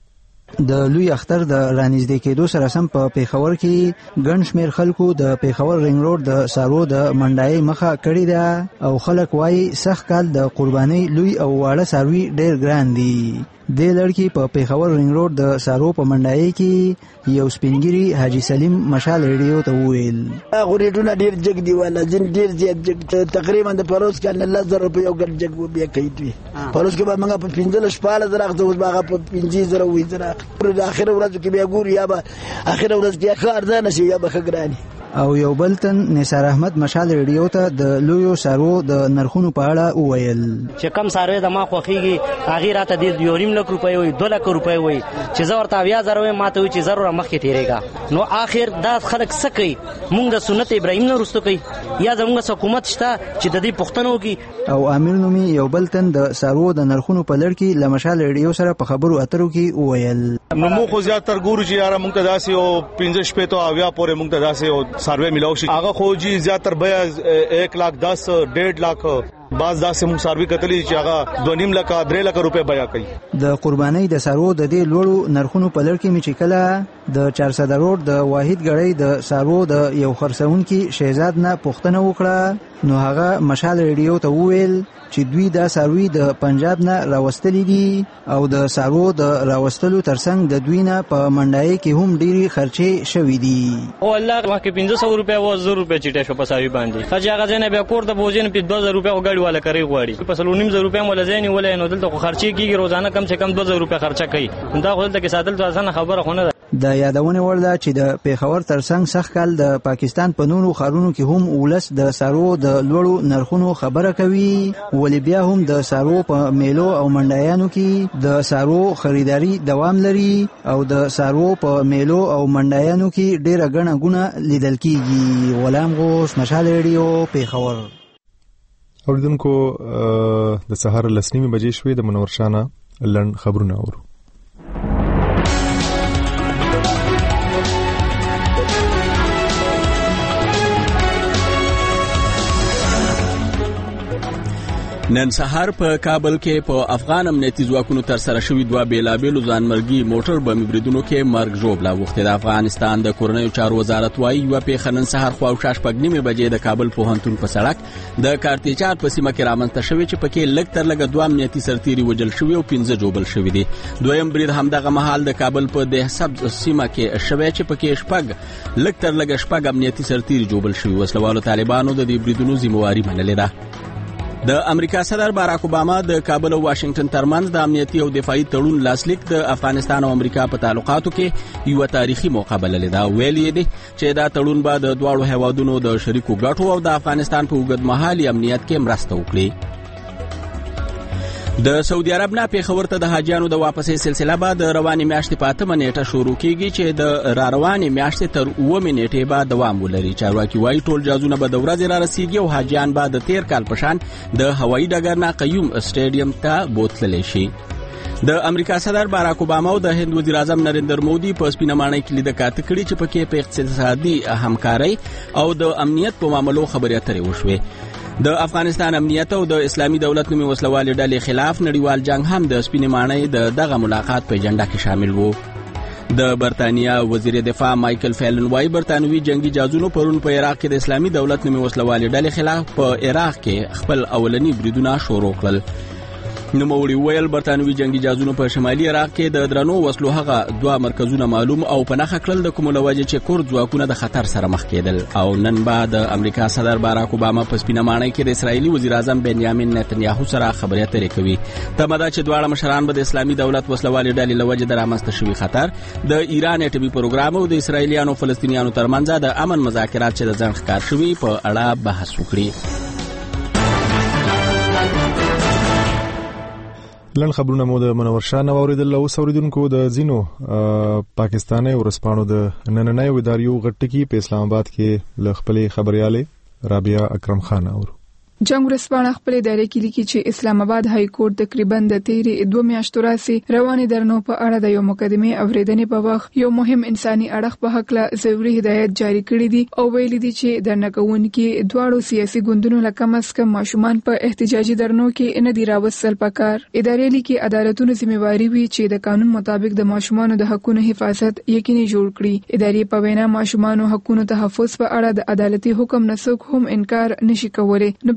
د لوی اختر د رانږدې کېدو سره سم په پیښور کې ګڼ شمېر خلکو د پیښور رینګ روډ د سارو د منډای مخه کړې ده او خلک وایي سخت کال د قربانۍ لوی او واړه ساروي ډېر ګران دي. د لړکی په پیښور رینګ روډ د سارو په منډای کې یو سپینګری حاجی سلیم مشال ریډیو ته وویل هغه ریډونه ډیر جګ دی ولا ځین ډیر زیات جګ تقریبا د پروس کې نه لزر په یو ګل جګ بیا کوي پروس کې به موږ په پنځل شپاله زره غوښته اوس هغه په پنځه زره وې زره پر اخر ورځ کې بیا ګور یا به اخر ورځ کې ښه ارزانه شي یا به خګرانی او یو بل تن نثار احمد مشال ریډیو ته د لویو سارو د نرخونو په اړه وویل چې کم ساروی د ما خوخيږي هغه راته د یو نیم لک روپۍ وي دوه لک روپۍ وي چې زه ورته بیا زروي ماته وي چې ضرور مخکې تیریږي نو اخر دا خلک سکی مونږ د سنت ابراهیم نه رسټو کوي یا زموږ حکومت شته چې د دې پښتنو کې او امیر نومي یو بل تن د سارو د نرخونو په لړ کې لمشال ریډیو سره په خبرو اترو کې وویل نو مو خو زیاتره ګورو چې یاره مونږ ته داسې او پنځه شپې ته اویا پورې مونږ ته داسې او سروي ملاو شي هغه خو جی زیاتره بیا एक लाख दस डेढ़ लाख باز داسې مونږ سروي کتلی چې هغه دوه نیم لک درې لک روپۍ بیا کوي د قربانۍ د سارو د دې لوړو نرخونو په لړ کې می چې کله د چار سده روډ د واحد غړی د سارو د یو خرڅونکي شهزاد نه پوښتنه وکړه نو هغه مشال ریډیو ته وویل چې دوی دا ساروي د پنجاب نه راوستلې دي او د سارو د راوستلو ترڅنګ د دوی نه په منډای کې هم ډيري خرچې شوې دي او الله واکه پنځه سوه روپیا او زر روپیا چټه شو په ساروي باندې خځه هغه ځنه به کور د بوجین په دوه زره روپیا غاډي والا کوي غواړي په سلو نیم زره روپیا ولا ځنی ولا نو دلته خرچې کیږي روزانه کم سے کم دوه زره روپیا خرچه کوي دا خو دلته کې ساتل ته اسانه خبره خونه ده د یادونه وړ ده چې د پیښور ترڅنګ سخت کال د پاکستان په نورو خارونو کې هم ولس د سارو د لوړو نرخونو خبره کوي ولې بیا هم د سارو په میلو او منډایانو کې د سارو خریداري دوام لري او د سارو په میلو او منډایانو کې ډیره غنه غونه لیدل کیږي غلام غوث مشال ریډیو پیښور اوریدونکو د سهار لسنیمه بجې شوې د منور شانه لن خبرونه اورو نن سهار په کابل کې په افغان امنیتي ځواکونو تر سره شوی دوه بیلابېلو ځانمرګي موټر بم بریدونو کې مرګ ژوبله وخت د افغانستان د کورنیو چارو وزارت وايي یو په نن سهار خو او شاش پګنیمه بجې د کابل پوهنتون په سړک د کارتیچار په سیمه کې رامنځته شوی چې پکې لږ تر لږه دوه امنیتي سرتیري وجل شوی او پنځه جوبل شوی دي دویم برید همدغه مهال د کابل په دهسب سیمه کې شوی چې پکې شپږ لږ تر لږه شپږ امنیتي سرتیري جوبل شوی وسلوالو طالبانو د دې بریدونو ذمہواری منلې ده د امریکا صدر باراک اوباما د کابل او واشنگټن ترمنځ د امنیتي او دفاعي تړون لاسلیک د افغانستان او امریکا په تعلقاتو کې یو تاریخي مقابله لیدا ویلې دي چې دا تړون به د دواړو هیوادونو د شریکو ګټو او د افغانستان په اوږدمهالي امنیت کې مرسته وکړي د سعودي عرب نه پیښور ته د حاجیانو د واپسې سلسله به د روانې میاشتې په اتمه نیټه شروع کیږي چې د را روانې میاشتې تر اوومې نیټې به دوام ولري چارواکي وايي ټول جازونه به د ورځې را رسیږي او حاجیان به د تیر کال په شان د هوایي ډګر نه قیوم سټیډیم ته بوتللی شي د امریکا صدر باراک اوباما او د هند وزیر اعظم نریندر مودي په سپینمانه کې لیدل کاته کړي چې پکې په اقتصادي همکاري او د امنیت په معاملو خبرې اترې وشوي د افغانستان امنیت او د اسلامي دولت نومي وسلوال ډلې خلاف نړیوال جنگ هم د سپینمانه د دغه ملاقات په اجنډا کې شامل وو د برتانیا وزیر دفاع مایکل فیلن وايي برتانوي جنگي جازونو پرون په عراق کې د اسلامي دولت نومي وسلوال ډلې خلاف په عراق کې خپل اولنی بریدونه شروع کړل نوموړي ویل برتانوي جنگي جازونو په شمالي عراق کې د درنو وسلو هغه دوه مرکزونه معلوم او په نخښه کړل د کومه لوجه چې کورد ځواکونه د خطر سره مخ کېدل او نن بعد د امریکا صدر باراک اوباما په سپینمانه کې د اسرایلی وزیر اعظم بنیامین نتنیاهو سره خبرې اترې کوي تمه ده چې دواړه مشران به د اسلامي دولت وسلوال ډلې لوجه د رامنځته شوي خطر د ایران اټومي پروګرام او د اسرایلیانو فلسطینیانو ترمنځ د امن مذاکرات چې د ځنډ ښکار شوي په اړه بحث وکړي لن خبرونه مو د منور شاه اوریدل او اوریدونکو د زینو پاکستاني ورسپانو د نننۍ اداریو غټکی په اسلام آباد کې ل خپلې خبرياله رابعه اکرم خان اور جنگ ورسپانه خپل ادارې کې لیکي چې اسلام آباد های کورټ تقریبا د تیرې دوه میاشتو راسي رواني درنو په اړه د یو مقدمه اوریدنې په وخت یو مهم انساني اړخ په حق له ضروري هدایت جاری کړی دي او ویل دي چې د نکون کې دواړو سیاسي ګوندونو لکه مسکه ماشومان په احتجاجي درنو کې ان دي راوصل پکار ادارې لیکي عدالتونو ذمہواری وي چې د قانون مطابق د ماشومان د حقوقو حفاظت یقیني جوړ کړي ادارې په وینا ماشومان حقوقو تحفظ په اړه د عدالتي حکم نسوک هم انکار نشي کولای نو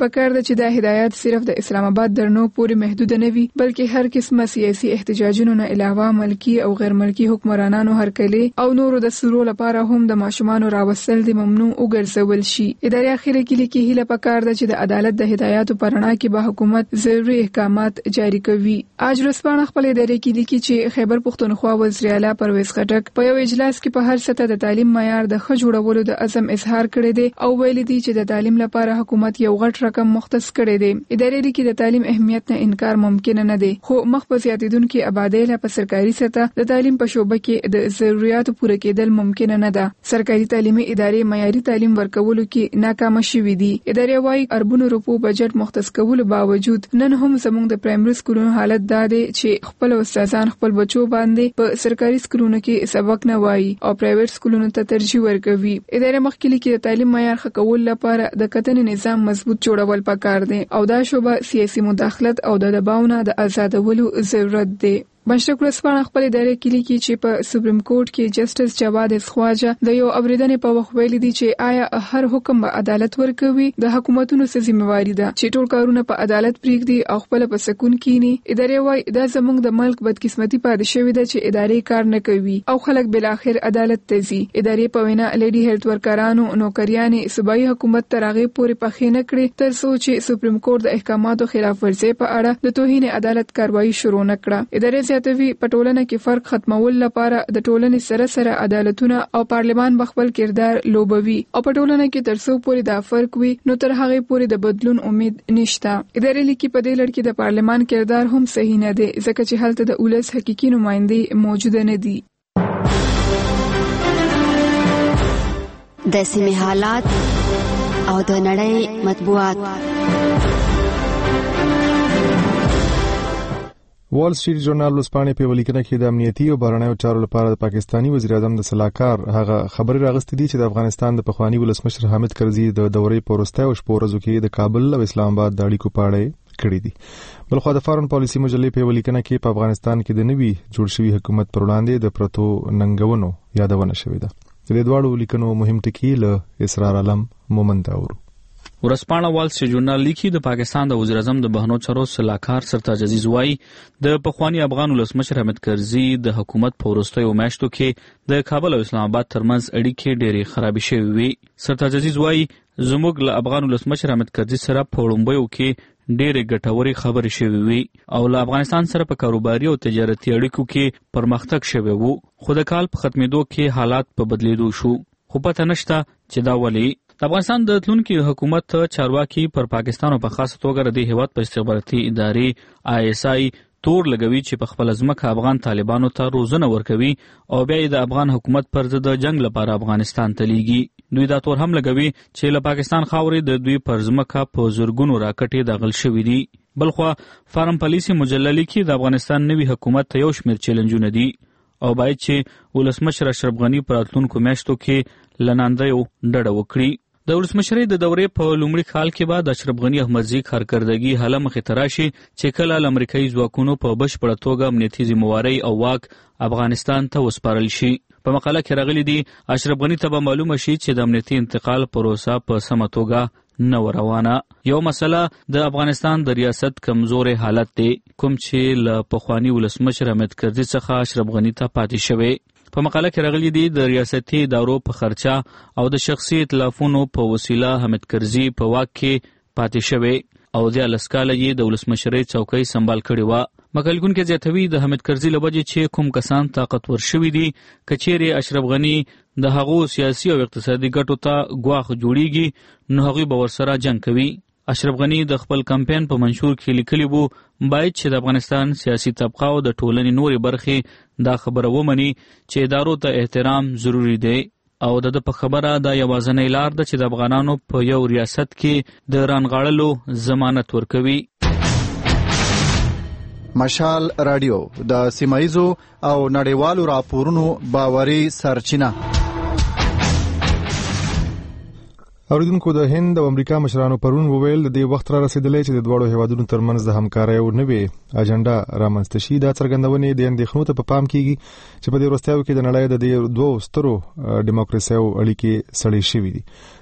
پکار ده چې دا هدایت صرف د اسلام آباد درنو پورې محدود نه وي بلکې هر قسمه سیاسي احتجاجونو نه علاوه ملکی او غیر ملکی حکمرانانو هرکلي او نورو د سرو لپاره هم د ماشومان راوستل د ممنوع وګرځول شي. ادارې اخیری کې لیکي هله پکار ده چې د عدالت د هدایتو پرنا کې به حکومت ضروري احکامات جاری کوي. اج ورځپاڼه خپل ادارې کې لیکي چې خیبر پختونخوا وزیر اعلی پرویز خټک په یو اجلاس کې په هر سطح د تعلیم معیار د ښه جوړولو د عزم اظهار کړی دی او ویلي دی چې د تعلیم لپاره حکومت یو غټ رقم مختص کړی دی. ادارې لیکي د تعلیم اهمیت نه انکار ممکن نه دی خو مخ په زیاتیدونکو آبادی له په سرکاري سطح د تعلیم په شوبه کې د ضرورتو پوره کېدل ممکن نه ده. سرکاري تعلیمي ادارې معیاري تعلیم ورکولو کې ناکام شوې دي. ادارې وايي اربونو روپو بجټ مختص کولو باوجود نن هم زموږ د پرایمري سکولونو حالت دا دی چې خپل استادان خپل بچو باندې په سرکاري سکولونو کې سبق نه وایي او پرایویټ سکولونو ته ترجیح ورکوي. ادارې مخکې لیکي د تعلیم معیار ښه کولو لپاره د کتنې نظام مضبوط جوړول پکار دي او دا شوبه سیاسي مداخلت او د دباونه د آزادولو ضرورت دی. بنشک ورځپاڼه خپل ادارې کې لیکي چې په سپریم کورټ کې جسټس جواد خواجه د یو اوریدنې په وخت ویلي دي چې آیا هر حکم به عدالت ورکوي د حکومتونو څه ذمہواری ده چې ټول کارونه په عدالت پریږدي او خپل په سکون کینی. ادارې وايي دا زموږ د ملک بدقسمتي پاتې شوې ده چې ادارې کار نه کوي او خلک بل اخر عدالت ته ځي. ادارې په وینا لیډي هیلث ورکرانو نوکریانې صوبایي حکومت ترغه پورې پخې نه کړې تر څو چې سپریم کورټ د احکاماتو خلاف ورزي په اړه د توهین عدالت کاروایی شروع نکړه. ادارې زیاتوي په ټولنه کې فرق ختمول لپاره د ټولنې سره سره عدالتونه او پارلمان بخپل کردار لوبوي او په ټولنه کې ترڅو پورې دا فرق وي نو تر هغه پورې د بدلون امید نشته. ادارې لیکي په دې لړ کې د پارلمان کردار هم صحیح نه دی ځکه چې هلته د ولس حقيقي نمائندې موجود نه دي. د سیمې حالات او د نړۍ مطبوعات. وال سټریټ ژورنال لوسپانې په ولیکنه کې د امنیتي او بهرنیو چارو لپاره د پاکستانی وزیر اعظم د صلاحکار هغه خبري راغستې دي چې د افغانستان د پخوانی ولسمشر حامد کرزي د دورې پورسته او شپو ورځو کې د کابل او اسلام آباد د اړیکو په اړه کړې دي. بلخو د فارن پالیسی مجلې په ولیکنه کې په افغانستان کې د نوي جوړ شوی حکومت پر وړاندې د پرتو ننګونو یادونه شوې ده. د دې دواړو ولیکنو مهم ټکي له اسرار علم مومند اورو. ورځپاڼه وال سټریټ ژورنال لیکي د پاکستان د وزیر اعظم د بهرنیو چارو صلاحکار سرتاج عزیز وایي د پخوانی افغان ولسمشر حامد کرزي د حکومت په وروستیو میاشتو کې د کابل او اسلام آباد ترمنځ اړیکې ډېرې خرابې شوې وي. سرتاج عزیز وایي زموږ له افغان ولسمشر حامد کرزي سره په وړاندیو کې ډېرې ګټورې خبرې شوې وي او له افغانستان سره په کاروباري او تجارتي اړیکو کې پرمختګ شوی وو خو د کال په ختمېدو کې حالات په بدلیدو شو خو پته نشته چې دا ولې. د افغانستان د تلونکي حکومت چارواکي پر پاکستان او په خاصه توګه د هیواد په استخباراتي ادارې آی اس آی تور لګوي چې په خپل ځمکه افغان طالبانو ته روزنه ورکوي او بیا د افغان حکومت پر ضد د جنگ لپاره افغانستان ته لیږي. دوی دا تور هم لګوي چې له پاکستان خاورې د دوی پر ځمکه په زرګونو راکټې داخل شوې دي. بلخوا فارن پالیسی مجله لیکي د افغانستان نوي حکومت ته یو شمېر چیلنجونه دي او باید چې ولسمشر اشرف غني په راتلونکو میاشتو کې لناندیو ډډه وکړي. د ولسمشرۍ د دورې په لومړي کال کې بعد اشرف غني احمدزي کارکردګي هله مخې ته راشي چې کله له امریکایي ځواکونو په بشپړه توګه امنیتي ذمہواري او واک افغانستان ته وسپارل شي. په مقاله کې راغلي دي اشرف غني ته به معلومه شي چې د امنیتي انتقال پروسه په سمه توګه نه روانه. یو مسله د افغانستان د ریاست کمزوري حالت دی کوم چې له پخوانی ولسمشر حامد کرزي څخه اشرف غني ته پاتې شوی. په مقاله کې راغلي دي د ریاستي ادارو په خرچه او د شخصي ائتلافونو په وسیله حامد کرزي په واک کې پاتې شوی او د لسکاله یې د ولسمشرۍ څوکۍ سمبال کړې و. مقالګون کې زیاتوي د حامد کرزي لوجه چې کوم کسان طاقتور شوي دي کچېرې اشرف غني د هغو سیاسي او اقتصادي ګټو ته ګواښ جوړیږي نو هغوی به ورسره جنګ کوي. اشرف غني د خپل کمپاین په منشور کې لیکلي وو باید چې د افغانستان سیاسي طبقه او د ټولنې نورې برخې دا خبره ومني چې ادارو ته احترام ضروری دی او د په خبره دا یوازینۍ لار ده چې د افغانانو په یو ریاست کې د رانغاړلو ضمانت ورکوي. مشال رادیو د سیمایزو او نړیوالو راپورونو باوري سرچینه. اوریدونکو د هند او امریکا مشرانو پرون وویل د دې وخت را رسیدلی چې د دوړو هیوادونو ترمنځ د همکارۍ او نوې اجنډا رامنځته شي. دا څرګندونې د اندېښنو ته په پام کېږي چې په دې وروستیو کې د نړۍ د دوو سترو ډیموکراسیو اړیکې سړې شوې دي.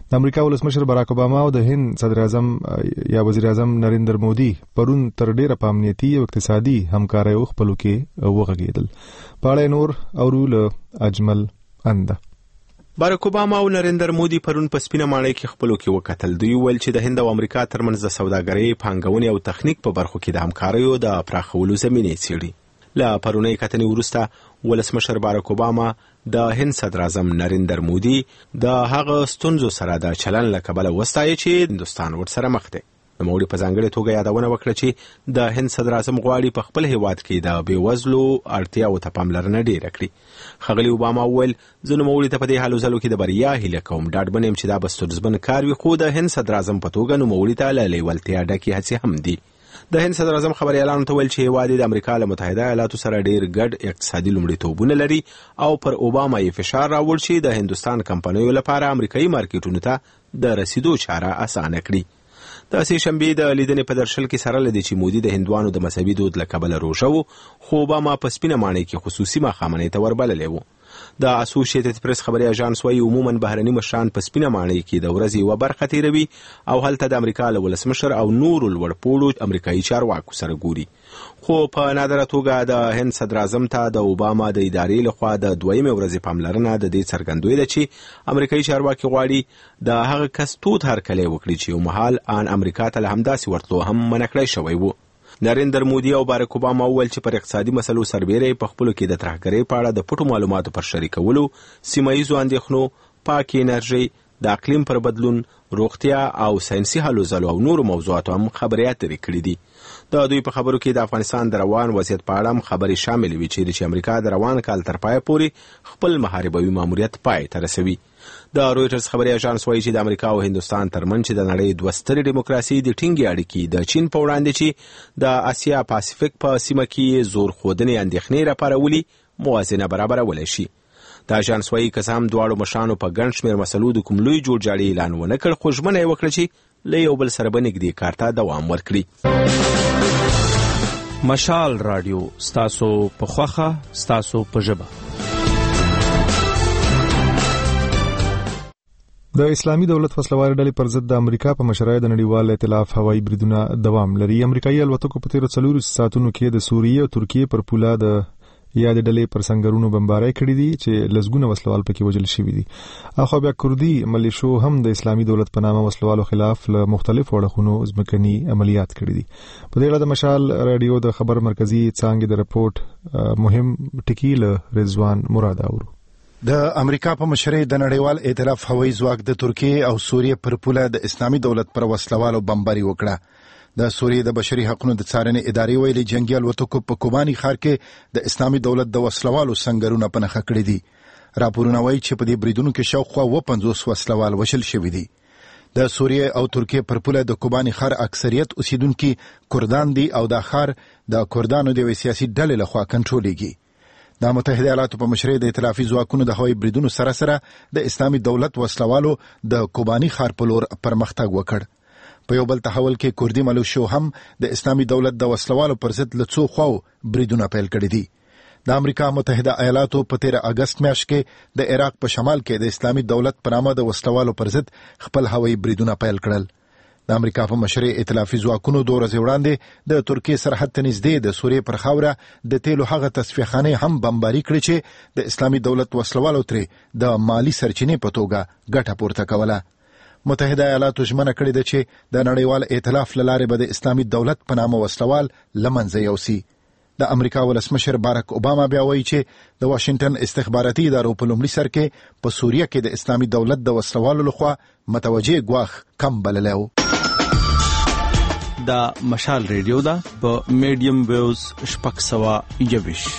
د امریکا ولسمشر باراک اوباما او د هند صدر اعظم یا وزیر اعظم نریندر مودي پرون تر ډیره په امنیتي او اقتصادي همکارۍ خپلو کې وغږېدل. په اړه نور اورو له اجمل انده. باراک اوباما او نریندر مودي پرون په سپینه ماڼۍ کې خپلو کې وکتل. دوی ویل چې د هند او امریکا ترمنځ د سوداګرۍ، پانګونې او تخنیک په برخو کې د همکاریو د پراخولو زمینې څیړي. له پرونی کتنې وروسته ولسمشر باراک اوباما د هند صدر اعظم نریندر مودي د هغه ستونزو سره د چلن له کبله وستایي چې هندستان ورسره مخ دی. نوموړي په ځانګړې توګه یادونه وکړه چې د هند صدر اعظم غواړي په خپل هیواد کې د بېوزلو اړتیاوو ته پاملرنه ډېره کړي. ښاغلي اوباما وویل زه نوموړي ته په دې هلو ځلو کې د بریا هیله کوم. ډاډمن یم چې دا به ستونزمن کار وي، خو د هند صدر اعظم په توګه نوموړي ته له لیوالتیا ډکې هڅې هم دي. د هند صدر اعظم خبريالانو ته ویل چې هیواد د امریکا له متحده ایالاتو سره ډېر ګډ اقتصادي لومړیتوبونه لري او پر اوباما یې فشار راوړ چې د هندستان کمپنیو لپاره امریکایي مارکیټونو ته د رسیدو چاره اسانه کړي. د سې شنبې د لیدنې په درشل کې سره لدی چې مودي د هندوانو د مذهبي دود له کبله روژه و، خو اوباما په سپینه ماڼۍ کې خصوصي ماښامنۍ ته وربللی و. د اسوسییټډ پریس خبري اژانس وايي عموما بهرني مشران په سپینه ماڼۍ کې د ورځې یوه برخه تیروي او هلته د امریکا له ولسمشر او نورو لوړپوړو امریکایي چارواکو سره ګوري. خو په نادره توګه د هند صدر اعظم ته د اوباما د ادارې لخوا د دویمې ورځې پاملرنه د دې څرګندوي ده چې امریکایي چارواکي غواړي د هغه کس تود هرکلی وکړي چې یو مهال ان امریکا ته له همداسې ورتلو هم منع کړی شوی و. نریندر مودي او باراک اوباما وویل چې پر اقتصادي مسلو سربیره په خپلو کې د ترهګرۍ په اړه د پټو معلوماتو پر شریکولو، سیمه ییزو اندېښنو، پاکې انرژۍ، د اقلیم پر بدلون، روغتیا او ساینسي هلو ځلو او نورو موضوعاتو هم خبرې اترې کړي دي. د دوی په خبرو کې د افغانستان د روان وضعیت په اړه هم خبرې شاملې وي چې امریکا د روان کال تر پایه پورې خپل محاربوي ماموریت پای ته رسوي. د رویټرز خبري اژانس وايي چې د امریکا او هندستان ترمنځ چې د نړۍ دوه سترې ډیموکراسي د ټینګې اړیکې د چین په وړاندې چې د اسیا پاسفیک په سیمه کې زور ښودنې اندېښنې راپارولي موازنه برابرولی شي. د اژانس وايي که څه هم دواړو مشرانو په ګڼ شمېر مسلو د کوم لوی جوړجاړي اعلان ونه کړ، خو ژمنه یې وکړه چې له یو بل سره به نږدې کار ته دوام ورکړي. مشال رادیو ستاسو په خوخه ستاسو په ژبه. د اسلامي دولت وسلوال ډلې پر ضد د امریکا په مشرۍ د نړیوال ائتلاف هوایي بریدونه دوام لري. امریکایي الوتکو په تیرو څلورو ساعتونو کې د سوریې او ترکیې پر پوله د یاد ډلې پر سنگرونو بمبارۍ کړې دي چې لسګونه وسلوال پکې وژل شوي دي. اخو بیا کردي ملیشو هم د اسلامي دولت په نامه وسلوالو خلاف له مختلفو اړخونو ځمکني عملیات کړي دي. په دې اړه د مشال رادیو د خبر مرکزی څانګې د رپورټ مهم ټکی له رضوان مراد اورو. د امریکا په مشرۍ د نړیوال ائتلاف هوایي ځواک د ترکیې او سوریې پر پوله د اسلامي دولت پر وسلوالو بمباري وکړه. د سوریې د بشري حقوقو د څارنې ادارې ویلي جنگي الوتکو په کوباني ښار کې د اسلامي دولت د وسلوالو سنگرونه په نښه کړي دي. راپورونه وایي چې په دې بریدونو کې شاوخوا اووه پنځوس وسلوال وژل شوي دي. د سوریې او ترکیې پر پوله د کوباني ښار اکثریت اوسیدونکي کردان دي او دا ښار د کردانو د یوې سیاسي ډلې لخوا کنټرولېږي. د متحده ایالاتو په مشرۍ د ائتلافي ځواکونو د هوایي بریدونو سره سره د اسلامي دولت وسلوالو د کوباني ښار په لور پرمختګ وکړ. په یو بل تحول کې کردي ملیشو هم د اسلامي دولت د وسلوالو پر ضد له څو خواو بریدونه پیل کړي دي. د امریکا متحده ایالاتو په تیر اگست میاشت کې د عراق په شمال کې د اسلامي دولت په نامه د وسلوالو پر ضد خپل هوایي بریدونه پیل کړل. د امریکا په مشرۍ ائتلافي ځواکونو دوه ورځې وړاندې د ترکیې سرحد ته نږدې د سوریې پر خاوره د تیلو هغه تصفیهخانې هم بمباري کړې چې د اسلامي دولت وسلوالو ترې د مالی سرچینې په توګه ګټه پورته کوله. متحده ایالاتو ژمنه کړې ده چې د نړیوال ائتلاف له لارې به د اسلامي دولت په نامه وسلوال له منځه یوسي. د امریکا ولسمشر باراک اوباما بیا وایي چې د واشنگټن استخباراتي ادارو په لومړي سر کې په سوریه کې د اسلامي دولت د وسلوالو لخوا متوجه ګواښ کم بللی و. دا مشال ریډیو ده په میډیم ویوز شپږ سوه یوویشت.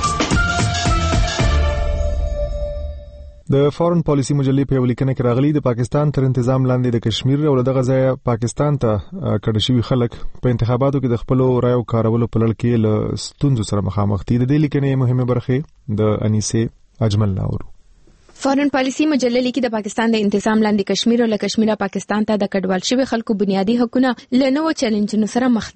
د فارن پالیسی مجلې په یو لیکنه کې راغلي د پاکستان تر انتظام لاندې د کشمیر او دغه ځای پاکستان ته کډه شوي خلک په انتخاباتو کې د خپل رایو کارولو په لړ کې له ستونزو سره مخامخ دي. د دې لیکنې مهمه برخه د انیسه اجمل ناورو. فارن پالیسی مجله لیکي د پاکستان د انتظام لاندې کشمیر او له کشمیره پاکستان ته د کډوال شوي خلکو بنیادی حقوقونه له نوو چیلنجونو سره مخ دي.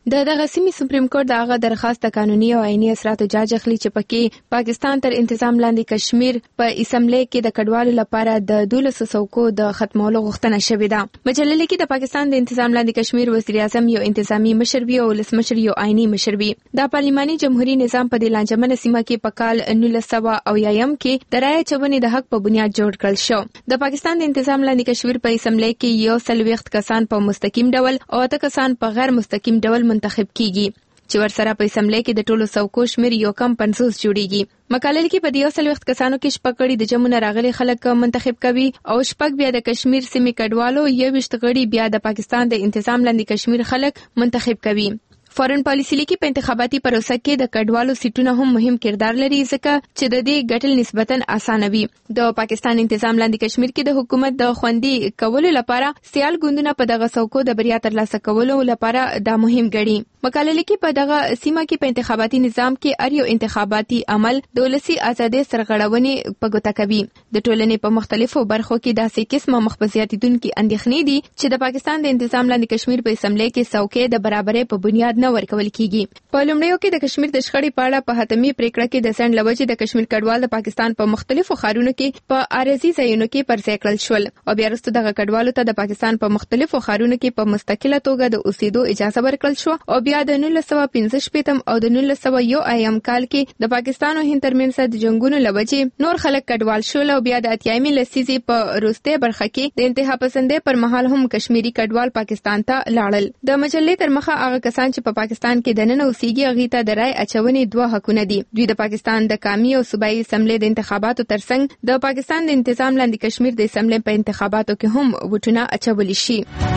د دغه سیمې سپریم کورټ د هغه درخواست د قانوني او عیني اثراتو جاج اخلي چې پکې پاکستان تر انتظام لاندې کشمیر په اسمبلی کې د کډوالو لپاره د دولسو څوکو د ختمولو غوښتنه شوې ده. مجله لیکي د پاکستان د انتظام لاندې کشمیر وزیر اعظم یو انتظامی مشر وي او ولسمشر یو عیني مشر وي. د پارلماني جمهوریت نظام په دې لانجمنه سیمه کې په کال نولس سوه اویایم کې د رایې چونې د حق په بنیاد جوړ کړل شو. د پاکستان د انتظام لاندې کشمیر په اسمبلی کې یو څلوېښت کسان په مستقیم ډول او اته کسان په غیر مستقیم ډول منتخب کیږي چې ورسره په اسمبلی کې د ټولو څوکو شمیر یو کم پنځوس جوړیږي. مقاله کې په دې یو څلوېښت کسانو کې شپږ غړي د جمهور راغلي خلک منتخب کوي او شپږ بیا د کشمیر سیمې کډوالو یوویشت غړي بیا د پاکستان د انتظام لاندې کشمیر خلک منتخب کوي. فارن پالیسی لیکي په انتخاباتي پروسه کې د کډوالو سیټونه هم مهم کردار لري ځکه چې د دې ګټل نسبتاً اسانه وي. د پاکستان انتظام لاندې کشمیر کې د حکومت د خوندي کولو لپاره سیال ګوندونه په دغه څوکو د بریا ترلاسه کولو لپاره دا مهم ګڼي. مقاله لیکي په دغه سیمه کې په انتخاباتي نظام کې هر یو انتخاباتي عمل د ولسي ازادۍ سرغړونې په ګوته کوي. د ټولنې په مختلفو برخو کې داسې قسمه مخبزیاتیدونکي اندېښنې دي چې د پاکستان د انتظام لاندې کشمیر په اسمبلی کې څوکۍ د برابرۍ په بنیاد نه ورکول کیږي. په لومړیو کې د کشمیر د شخړې په اړه په حتمي پریکړه کې د سند لوجې د کشمیر کډوال د پاکستان په مختلفو ښارونو کې په عارضي ځایونو کې پرځای کړل شول او بیا وروسته دغه کډوالو ته د پاکستان په مختلفو ښارونو کې په مستقله توګه د اوسېدو اجازه ورکړل شو او بیا د نولس سوه پنځه شپېتم او د نولس سوه یو ایم کال کې د پاکستان او هند ترمنځ د جنګونو لوجې نور خلک کډوال شول او بیا د اتیایمې لسیزې په وروستۍ برخه کې د انتها پسندۍ پر مهال هم کشمیری کډوال پاکستان ته لاړل. د مجلې تر مخه هغه کسان چې په پاکستان کې دننه اوسېږي هغوی ته د رایې اچونې دوه حقونه دي. دوی د پاکستان د قامي او صوبایي اسمبلی د انتخاباتو ترڅنګ د پاکستان د انتظام لاندې کشمیر د اسمبلی په انتخاباتو کې هم ووټونه اچولی شي.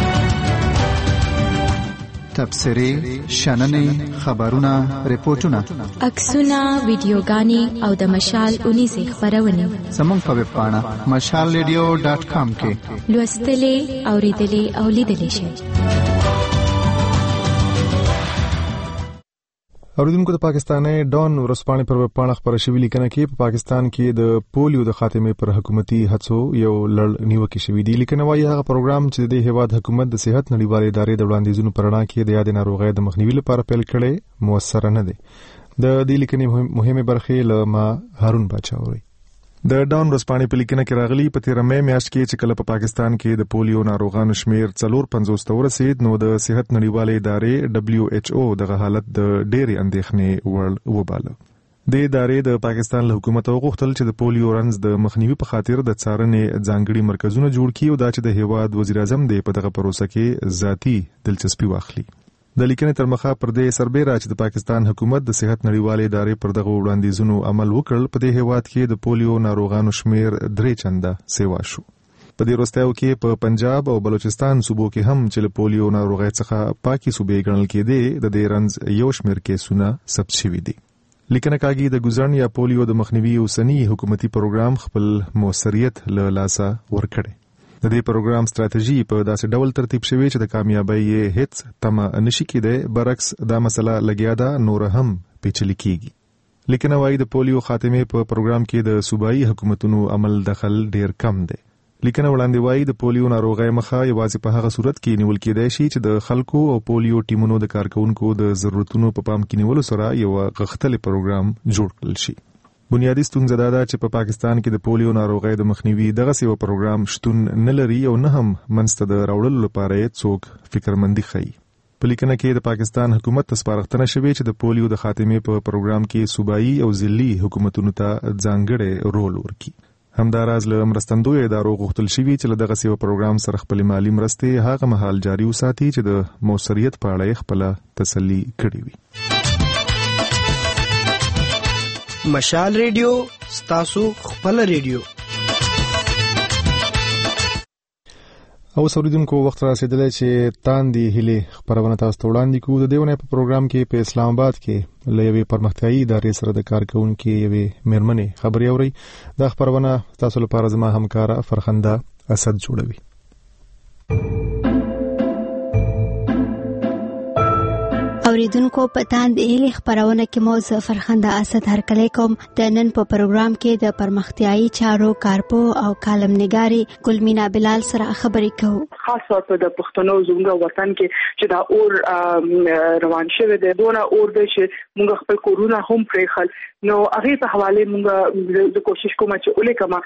تبصرې، شننې، خبرونه، ریپورتونه، عکسونه، ویډیوګانې او د مشال اونیزې خپرونې زموږ په ویب پاڼه مشال ریډیو ډاټ کام کې لوستلې، اورېدلې او لیدلې شئ. اوریدونکو د پاکستاني ډان ورځپاڼې پر ویب پاڼه خپره شوې لیکنه کې په پاکستان کې د پولیو د خاتمې پر حکومتي هڅو یو لړ نیوکې شوې دي. لیکنه وايي هغه پروګرام چې د هیواد حکومت د صحت نړیوالې ادارې د وړاندیزونو پر رڼا کې د یاد ناروغۍ د مخنیوي لپاره پیل کړي موثر نه دي. د دې لیکنې مهمه برخې له ما هارون باچا اوري. د ډان ورځپاڼې په لیکنه کې راغلي په تیر مې میاشت کې چې کله په پاکستان کې د پولیو ناروغانو شمیر څلور پنځوس ته ورسید نو د صحت نړیوالې ادارې دبليو ایچ او دغه حالت د ډېرې اندېښنې وړ وباله. د ادارې د پاکستان له حکومت غوښتل چې د پولیو رنز د مخنیوي په خاطر د څارنې ځانګړي مرکزونه جوړ کړي او دا چې د هیواد وزیر اعظم دی په دغه پروسه کې ذاتی دلچسپي واخلي. د لیکنې تر مخه پر دې سربېره چې د پاکستان حکومت د صحت نړیوالې ادارې پر دغه وړاندیزونو عمل وکړ په دې هیواد کې د پولیو ناروغانو شمیر درې چنده سیوا شو. په دې وروستیو کې په پنجاب او بلوچستان صوبو کې هم چې له پولیو ناروغۍ څخه پاکي صوبې ګڼل کېدې د دې رنز یو شمیر کیسونه ثبت شوي دي. لیکنه کاږي د ګزرن یا پولیو د مخنیوي اوسنی حکومتي پروګرام خپل موثریت له لاسه ورکړي. د دې پروګرام ستراتیژي په داسې ډول ترتیب شوی چې د کامیابی یې هیڅ تمه نشي کېدای، برعکس دا مسله لګیا ده نور هم پیچلې کیږي. لیکنه وايي د پولیو خاتمې په پروګرام کې د صوبایي حکومتونو عمل دخل ډیر کم دی. لیکنه وړاندې وايي د پولیو ناروغۍ مخه یوازې په هغه صورت کې نیول کېدای شي چې د خلکو او پولیو ټیمونو د کارکونکو د ضرورتونو په پام کې نیولو سره یو غښتلې پروګرام جوړ کړل شي. بنیادی ستونزه دا ده چې په پاکستان کې د پولیو ناروغۍ د مخنیوي دغه سیو پروګرام شتون نه لري او نه هم منځته د راوړلو لپاره یې څوک فکرمندي ښيي. په لیکنه کې د پاکستان حکومت ته سپارښتنه شوې چې د پولیو د خاتمې په پروګرام کې صوبایي او ضلعي حکومتونو ته ځانګړی رول ورکړي. همداراز له مرستندوی ادارو غوښتل شوي چې له دغه سیو پروګرام سره خپل مالی مرستې هغه مهال جاري وساتي چې د موثریت په اړه خپل تسلی کړي وي. مشال ریډیو ستاسو خپل ریډیو. او سوریدونکو وخت رسیدلی چې تاندې هلي خبرونه تاسو ته وړاندې کوو. د دیونه په پروګرام کې په اسلام آباد کې له یوې پرمختیایي ادارې سره د کار کوونکې یوې میرمنې خبرې اورئ. دا خبرونه تاسو لپاره زما همکاره فرخنده اسد جوړوي. اوریدونکو په تاند ایلی خبرونه کې مو ظفر خنده اسد هرکلی کوم د نن په پروګرام کې د پرمختیایي چارو کارپو او کالم نګاری ګلمینا بلال سره خبرې کوو. خاص طور په د پښتنو زموږ وطن کې چې دا اور روان شوی دی دونه اور دی چې موږ خپل کورونه هم پرېخل نو هغه په حواله موږ د کوشش کوم چې ولیکما.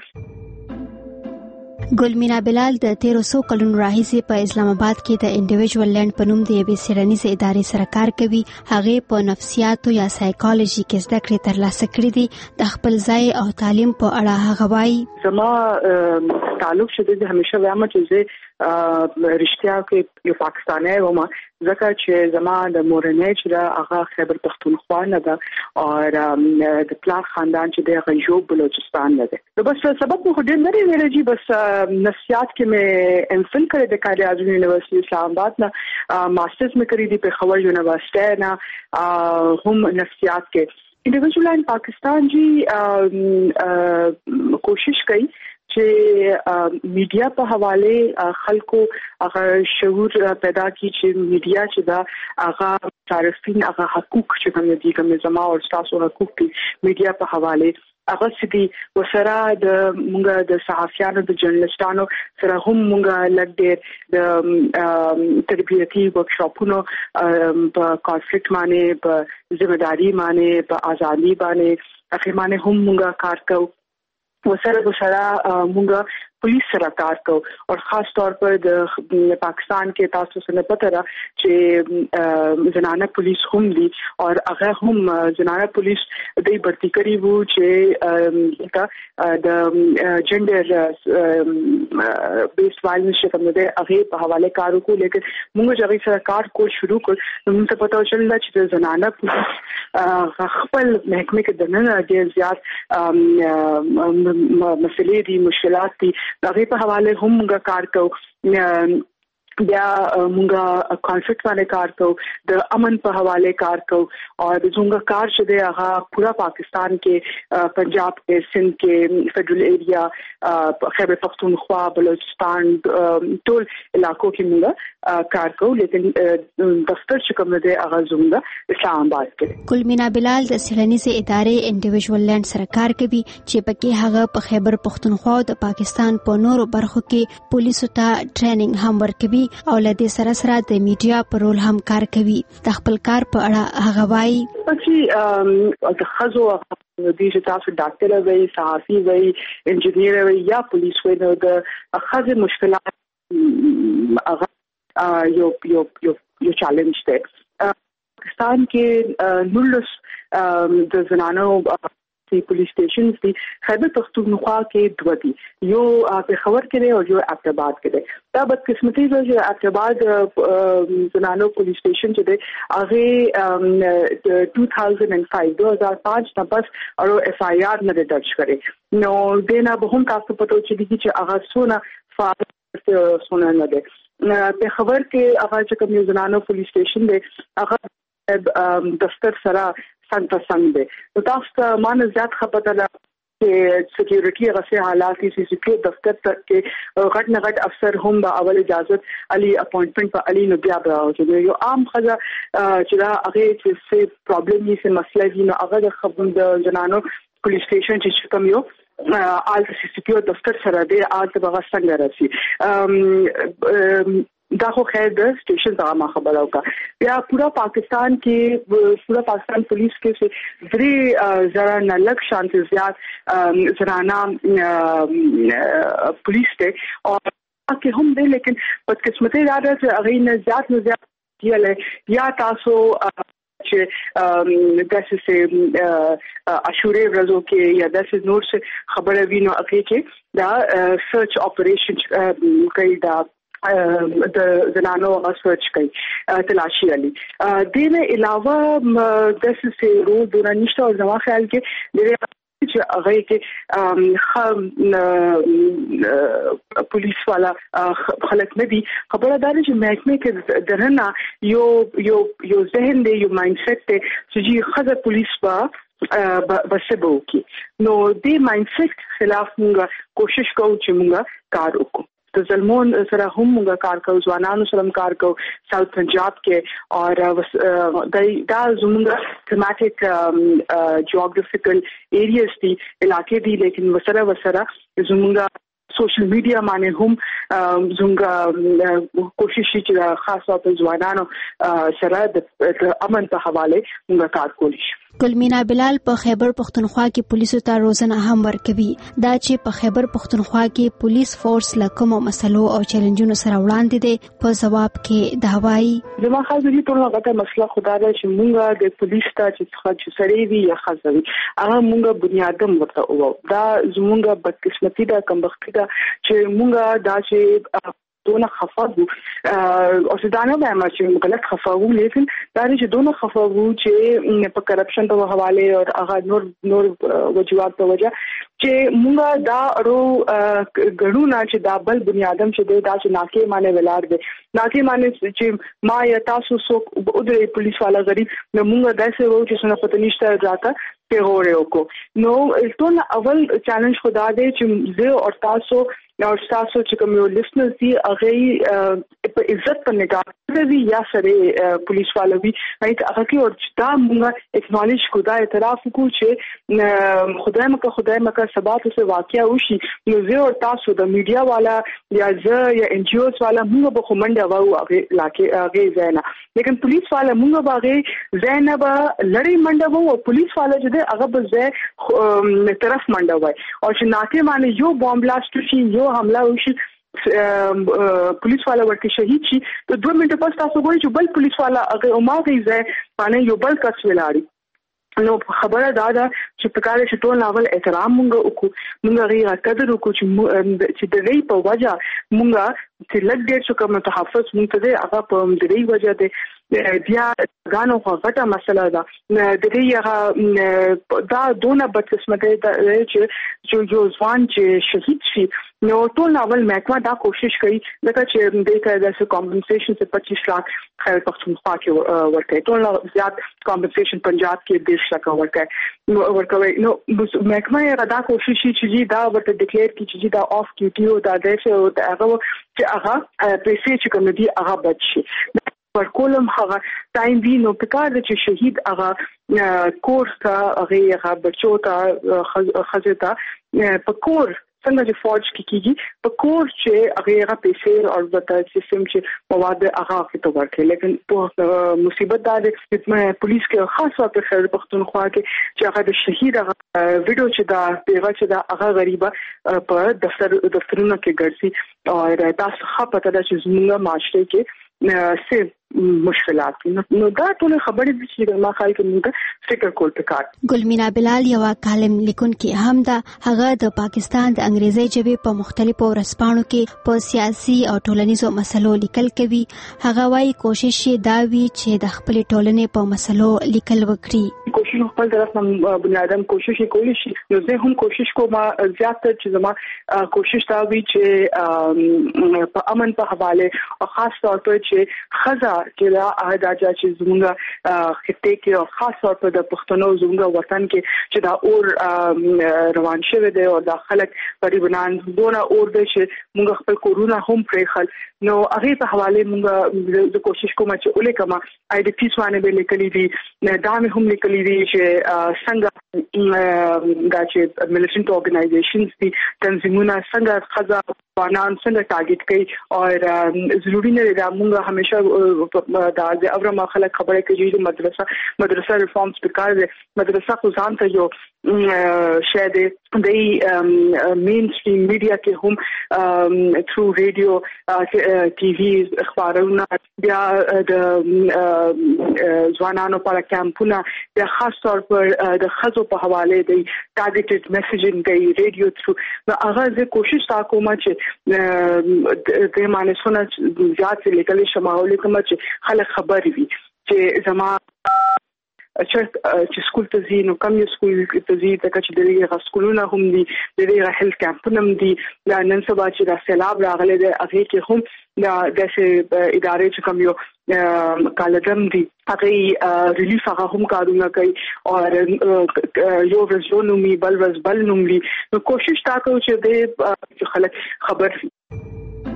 ګلمینا بلال د تیرو سو کلونو راهیسې په اسلام آباد کې د انډیویډوال لند په نوم د یوې څیړنیزې ادارې سره کار کوي. هغه په نفسیاتو یا سایکالوژي کې زده کړې ترلاسه کړې دي. د خپل ځای او تعلیم په اړه هغه وایي زما تعلق شته د همیشه وایم چې رښتیا کې یو پاکستانی وم ځکه چې زما د مورنۍ چې هغه خیبر پختونخوا نه ده او د پلار خاندان چې د غیوب بلوچستان نه ده. نو بس سبب مو ډېر نه ویل جی بس نفسیات کې مې ام فل کړی د قائد اعظم یونیورسيټي اسلام آباد نه ماسترز مې کړی دی په خبر یونیورسيټي نه هم نفسیات کې. انډیویډوال ان پاکستان جی کوشش کوي چې میډیا په حواله خلکو هغه شعور پیدا کی چې میډیا چې دا هغه صارفین هغه حقوق چې کوم دي کوم زما او تاسو حقوق دي میډیا په حواله هغه سدي وسره د مونږه د صحافیانو د جرنالستانو سره هم مونږه لږ ډېر د تربیتي ورکشاپونو په کانفلیکټ باندې په ځمېداري باندې په ازادي باندې اخی باندې هم مونږه کار کوو. وسره وسره مونږه پولیس سره کار کوو او خاص طور پر د پاکستان کې تاسو سره پته را چې زنانه پولیس هم دي او هغه هم زنانه پولیس د برتی کړي وو چې د جندر بیس وایلنس چې کوم دی هغه په حواله کار وکړو لیکن موږ چې سره کار کول شروع کړ نو موږ ته پته وشول چې زنانه پولیس خپل محکمه کې د نن ډیر زیات مسلې دي مشکلات دي هغه په حواله هم موږ کار کوو. بیا موږ کانفلیکټ باندې کار کوو د امن په حواله کار کوو او د څنګه کار شته هغه پورا پاکستان کې پنجاب کې سندھ کې فیډرل ایریا خیبر پختونخوا بلوچستان ټول علاقو کې موږ کار کوو لیکن دفتر چې کوم دی هغه زموږ اسلام آباد کې. ګلمینا بلال د څیړنیزې ادارې انډیویډوال لند سره کار کوي چې پکې هغه په خیبر پختونخوا او د پاکستان په نورو برخو کې پولیسو ته ټریننګ هم ورکوي او لدې سره سره د میډیا پر رول هم کار کوي. د خپل کار په اړه هغه وایي چې د خزو د دې تاسو ډاکټر وي صحافي وي انجینیر وي یا پولیس وي نو د خزو مشکلات هغه یو یو یو یو چیلنج دی. پاکستان کې نولس د زنانو پولیس سټیشنز دي خیبر پختونخوا کې دوه دي یو په خبر کې دی او یو ابټاباد کې دی. دا بدقسمتي ده چې ابټاباد زنانو پولیس سټیشن چې دی هغه د دو هزار پانچ نه پس او اف آی آر نه درج کړي نو دینا به هم تاسو پته چې دي چې هغه سونه فعال سونه نه ده. په خبر کې هغه چې کوم زنانو پولیس سټیشن دی هغه دفتر سره څنګه څنګه دی نو تاسو مانه زیات خبره ده چې سکیورټي غسه حالات کې سی سی پی دفتر تک کې غټ نه غټ افسر هم به اول اجازه علي اپوینټمنت په علي نو بیا راوځي یو عام خزه چې دا هغه چې پرابلم یې څه مسله وي نو هغه د خبر د جنانو پولیس سټیشن چې کوم یو آل سی سی پی دفتر سره دی آل ته بغا څنګه راسي دا خو خیر د سټیشن ته ما خبره وکړه. بیا پورا پاکستان کې پورا پاکستان پولیس کې چې درې زره نه لږ شانت زیات زنانه پولیس ته او کې هم دی لیکن بدقسمتي دا ده چې هغه نه زیات نه زیات کېله یا تاسو چې داسې سه اشوره ورځو کې یا داسې نور څه خبره وینو اکه کې دا سرچ اپریشن کوي دا د زنانو سرچ کوي تلاشي علي دینه علاوه د څه رو د نشته او زما خیال کې د چې هغه کې خام پولیس والا خلک نه دي خبره دار چې محکمه کې درنه یو یو یو ذهن دی یو مایند سیټ دی چې خزه پولیس با بسبو کې نو دې مایند سیټ خلاف موږ کوشش کوو چې موږ کار وکړو. د ظلمون سره هم موږ کار کوو، ځوانانو سره کار کوو ساوث پنجاب کې، او دا زموږ تھیماټک جیوګرافیکل ایریاز دي، علاقې دي، لیکن وسره وسره زموږ سوشل میډیا باندې هم زموږ کوشش چې خاص طور په ځوانانو سره د امن په حواله موږ کار کولی شو. ګلمینا بلال په خیبر پختونخوا کې پولیسو ته روزنه هم ورکوي. دا چې په خیبر پختونخوا کې پولیس فورس له کومو مسلو او چیلنجونو سره وړاندې دي، په جواب کې دا وایي: زما خاص دي ټول هغه مسله خدای دې چې موږ د پولیس ته چې څه سړی وي یا خاصوي هغه موږ بنیادم ورته وو. دا زموږ بدقسمتي ده، کمبختي ده چې موږ دا چې دونه خفاو او سدانه به ما چې غلط خفاو، لیکن دا چې دونه خفاو چې په کرپشن په حواله او هغه نور نور وجوهات په وجه چې موږ دا ورو غړونا چې دا بل بنیادم چې دا چې ناکې معنی ولار دي، ناکې معنی چې ما یا تاسو سو او د پولیس والا غریب نو موږ داسې وو چې څنګه پته نشته راته پیغورې وکړو. نو ټول اول چیلنج خدا دې چې زه او تاسو او تاسو چې کوم یو لیسنرز دي هغه په عزت په نگاه کوي یا سره پولیس والا وي هغه کې او دا موږ اکنالج کو دا اعتراف کو چې خدای مکه خدای مکه سبات سے واقعیا وشي نو زه او تاسو د میډیا والا یا زه یا ان جی اوز والا موږ به کومنده واو هغه لاکه هغه زینا، لیکن پولیس والا موږ باغې زینب لړۍ منډه وو او پولیس والا چې هغه به زه طرف منډه وای او چې ناکه معنی یو بم بلاست شي یو حمله وشي پولیس والا ورته شهید شي ته دوه منټه پس تاسو ګورئ چې بل پولیس والا هغه او ما غي ځای باندې یو بل کس ولاړی. نو خبره دا ده چې په کار چې ټول ناول احترام مونږ وکړو، مونږ غي قدر وکړو چې د دې په وجه مونږ چې لږ ډېر څه کوم تحفظ مونږ ته هغه په دې وجه ده بیا غانو خو غټه مسله ده د دې هغه دا دونه بدقسمته ده چې یو ځوان چې شهید شي نو ټول ناول محکمه دا کوشش کوي لکه چې د دې د کمپنسیشن څخه پچیس لک خیر پختونخوا کې ورته ټول زیات کمپنسیشن پنجاب کې دیش لک ورته ورکوي. نو محکمه دا کوشش چې دا ورته ډیکلیئر کی چې دا اف ډیوټي او دا دغه او هغه چې هغه پیسې چې کوم دي هغه بچ شي پر کولم هغه ټایم وی نو پکار چې شهید هغه کورس ته هغه هغه بچو ته خزه ته پکور څنګه چې فورج کیږي پکور چې هغه هغه پیسې او د سیستم چې مواد هغه کې ورکړي، لیکن په مصیبت دا ده چې پولیس کې خاص طور په خیر پختونخوا کې چې هغه د شهید هغه ویډیو چې دا پیغام چې دا هغه غریبه په دفتر دفترونو کې ګرځي او تاسو ښه پته ده چې زموږ معاشره کې څه مشکلات دي. نو دا ټول خبرې دي چې ما خیال کې موږ فکر کول پکار. ګلمینا بلال یو کالم لیکونکي هم ده، هغه د پاکستان د انګریزي ژبې په مختلفو ورځپاڼو کې په سیاسي او ټولنیزو مسلو لیکل کوي. هغه وايي کوشش یې دا وی چې د خپل ټولنې په مسلو لیکل وکړي. کوشش خپل طرف نه بنیادم کوشش کولی شي، نو زه هم کوشش کوم زیات تر چې زما کوشش دا وی چې په امن په حواله او خاص طور په چې خزا چې دا اهداجا چې زموږ خطه کې او خاص طور په د پښتنو زموږ وطن کې چې دا اور روان شوی دی او دا خلک پریبنان دونه اور دی چې موږ خپل کورونا هم پرېخل. نو هغه په حواله موږ د کوشش کوم چې اولې کما آی ډی پیس باندې به لیکلي دي، دا مې هم لیکلي دي چې څنګه دا چې ملیټنټ اورګنایزیشنز دي تنظیمونه څنګه خزا قانون څنګه ټارګټ کوي او ضروري نه دی موږ همیشه دا د اورما خلک خبره کوي چې مدرسه مدرسه ریفارمز پکار دي، مدرسه خو ځان ته یو شاید د مین سټریم میډیا کې هم تھرو ریډیو ټي وي اخبارونه بیا د ځوانانو په کمپونه بیا خاص طور پر د خزو په حواله دی ټارګټډ میسیجینګ کوي ریډیو تھرو. نو هغه زه کوشش تا کوم چې د مانسونه زیات لیکل شمول کوم چې خلک خبر وي چې زما چې سکول ته ځي نو کوم یو سکول ته ځي ځکه چې دغه سکولونه هم دي دغه هیلث کمپونه هم دي دا نن سبا چې د سیلاب راغلي د هغه کې هم دا د ادارې چې کوم یو کالجم دي هغه ریلیف هغه هم کارونه کوي او یو ورځ نومي بل ورځ بل نومي نو کوشش تا کوي چې د خلک خبر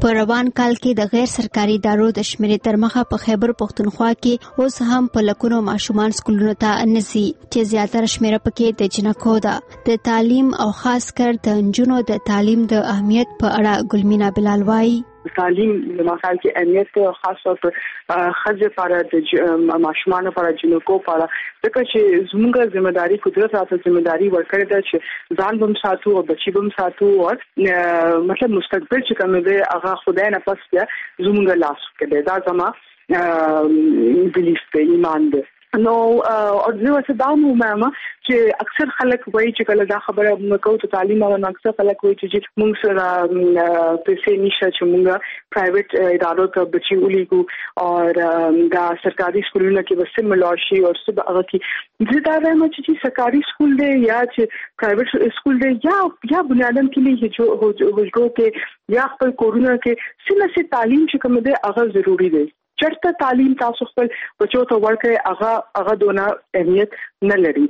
په روان کال کې د غیر سرکاري ادارو د شمیرې تر مخه په خیبر پختونخوا کې اوس هم په لکونو ماشومان سکولونو ته نزي چې زیاتره شمیره پکې د جنکو ده. د تعلیم او خاص کر د نجونو د تعلیم د اهمیت په اړه ګلمینا بلال وايي تعلیم د مخال کې اهمیت خاص طور پر خځې لپاره د ماشومان لپاره جنکو لپاره دغه چې زموږه ځمېداري قدرت راته ځمېداري ورکړې ده چې ځان بم ساتو او بچي بم ساتو او مطلب مستقبل چې کوم دی هغه خدای نه پس بیا زموږه لاس کې دی. دا زما بلیف دی ایمان دی. نو او زه څه دا مو ماما چې اکثر خلک وایي چې کله دا خبره موږ کوو ته تعلیم او اکثر خلک وایي چې موږ سره پیسې نشته چې موږ پرایویټ ادارو ته بچي ولېګو او دا سرکاري سکولونو کې بس ملاشي او څه هغه کې زه دا وایم چې سرکاري سکول دی یا چې پرایویټ سکول دی یا یا بنیادم کې نه هیڅ هوجو کې یا خپل کورونه کې سینه سي تعلیم چې کوم دی هغه ضروری دی. چرته تعلیم تاسو خپل بچو ته ورکړئ هغه هغه دونه اهمیت نه لري.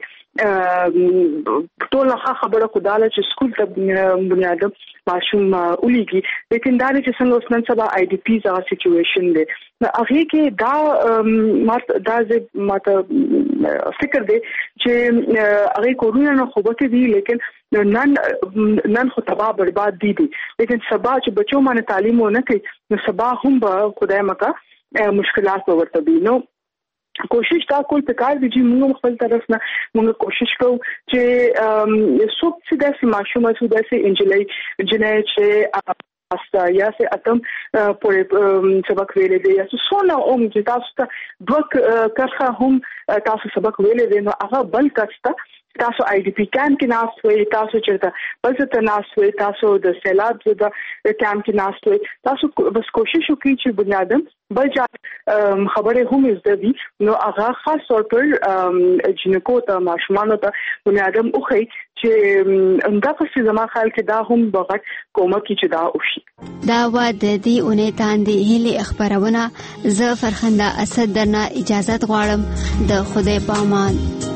ټول هغه خبره خداله چې سکول ته بنیادم ماشوم ولېږي لیکن دا چې څنګه اوس نن سبا آی ډي پی زغه سچويشن دی هغه کې دا مات دا زه ماته فکر دی چې هغه کورونه نه خوبته دي لیکن نن نن خو تباہ برباد دي دي لیکن سبا چې بچو باندې تعلیم ونه کوي نو سبا هم به خدای مکا مشکلات ورته دي. نو کوشش دا کول پکار دي چې موږ خپل طرف نه موږ کوشش کوو چې څوک چې داسې ماشوم او داسې انجلۍ جنې چې استا یا سه اتم پورې سبق ویلې دي یا څونه اوم چې تاسو ته دوک کرخه هم تاسو سبق ویلې دي نو هغه بل کسته تاسو آی ډي پی کیمپ کې ناس وي تاسو چرته بل څه ته ناس وي تاسو د سیلاب زده کیمپ کې ناس وي تاسو بس کوشش وکړئ چې بنیادم بل ځای خبره هم زده وي نو هغه خاص طور پر جنکو ته ماشومان ته بنیادم اوخی چې انده په زما خیال کې دا هم بغټ کومه کې چې دا وشي. دا و د دې اونې تاندې هلي خبرونه زه فرخنده اسد درنه اجازه غواړم. د خدای په امان.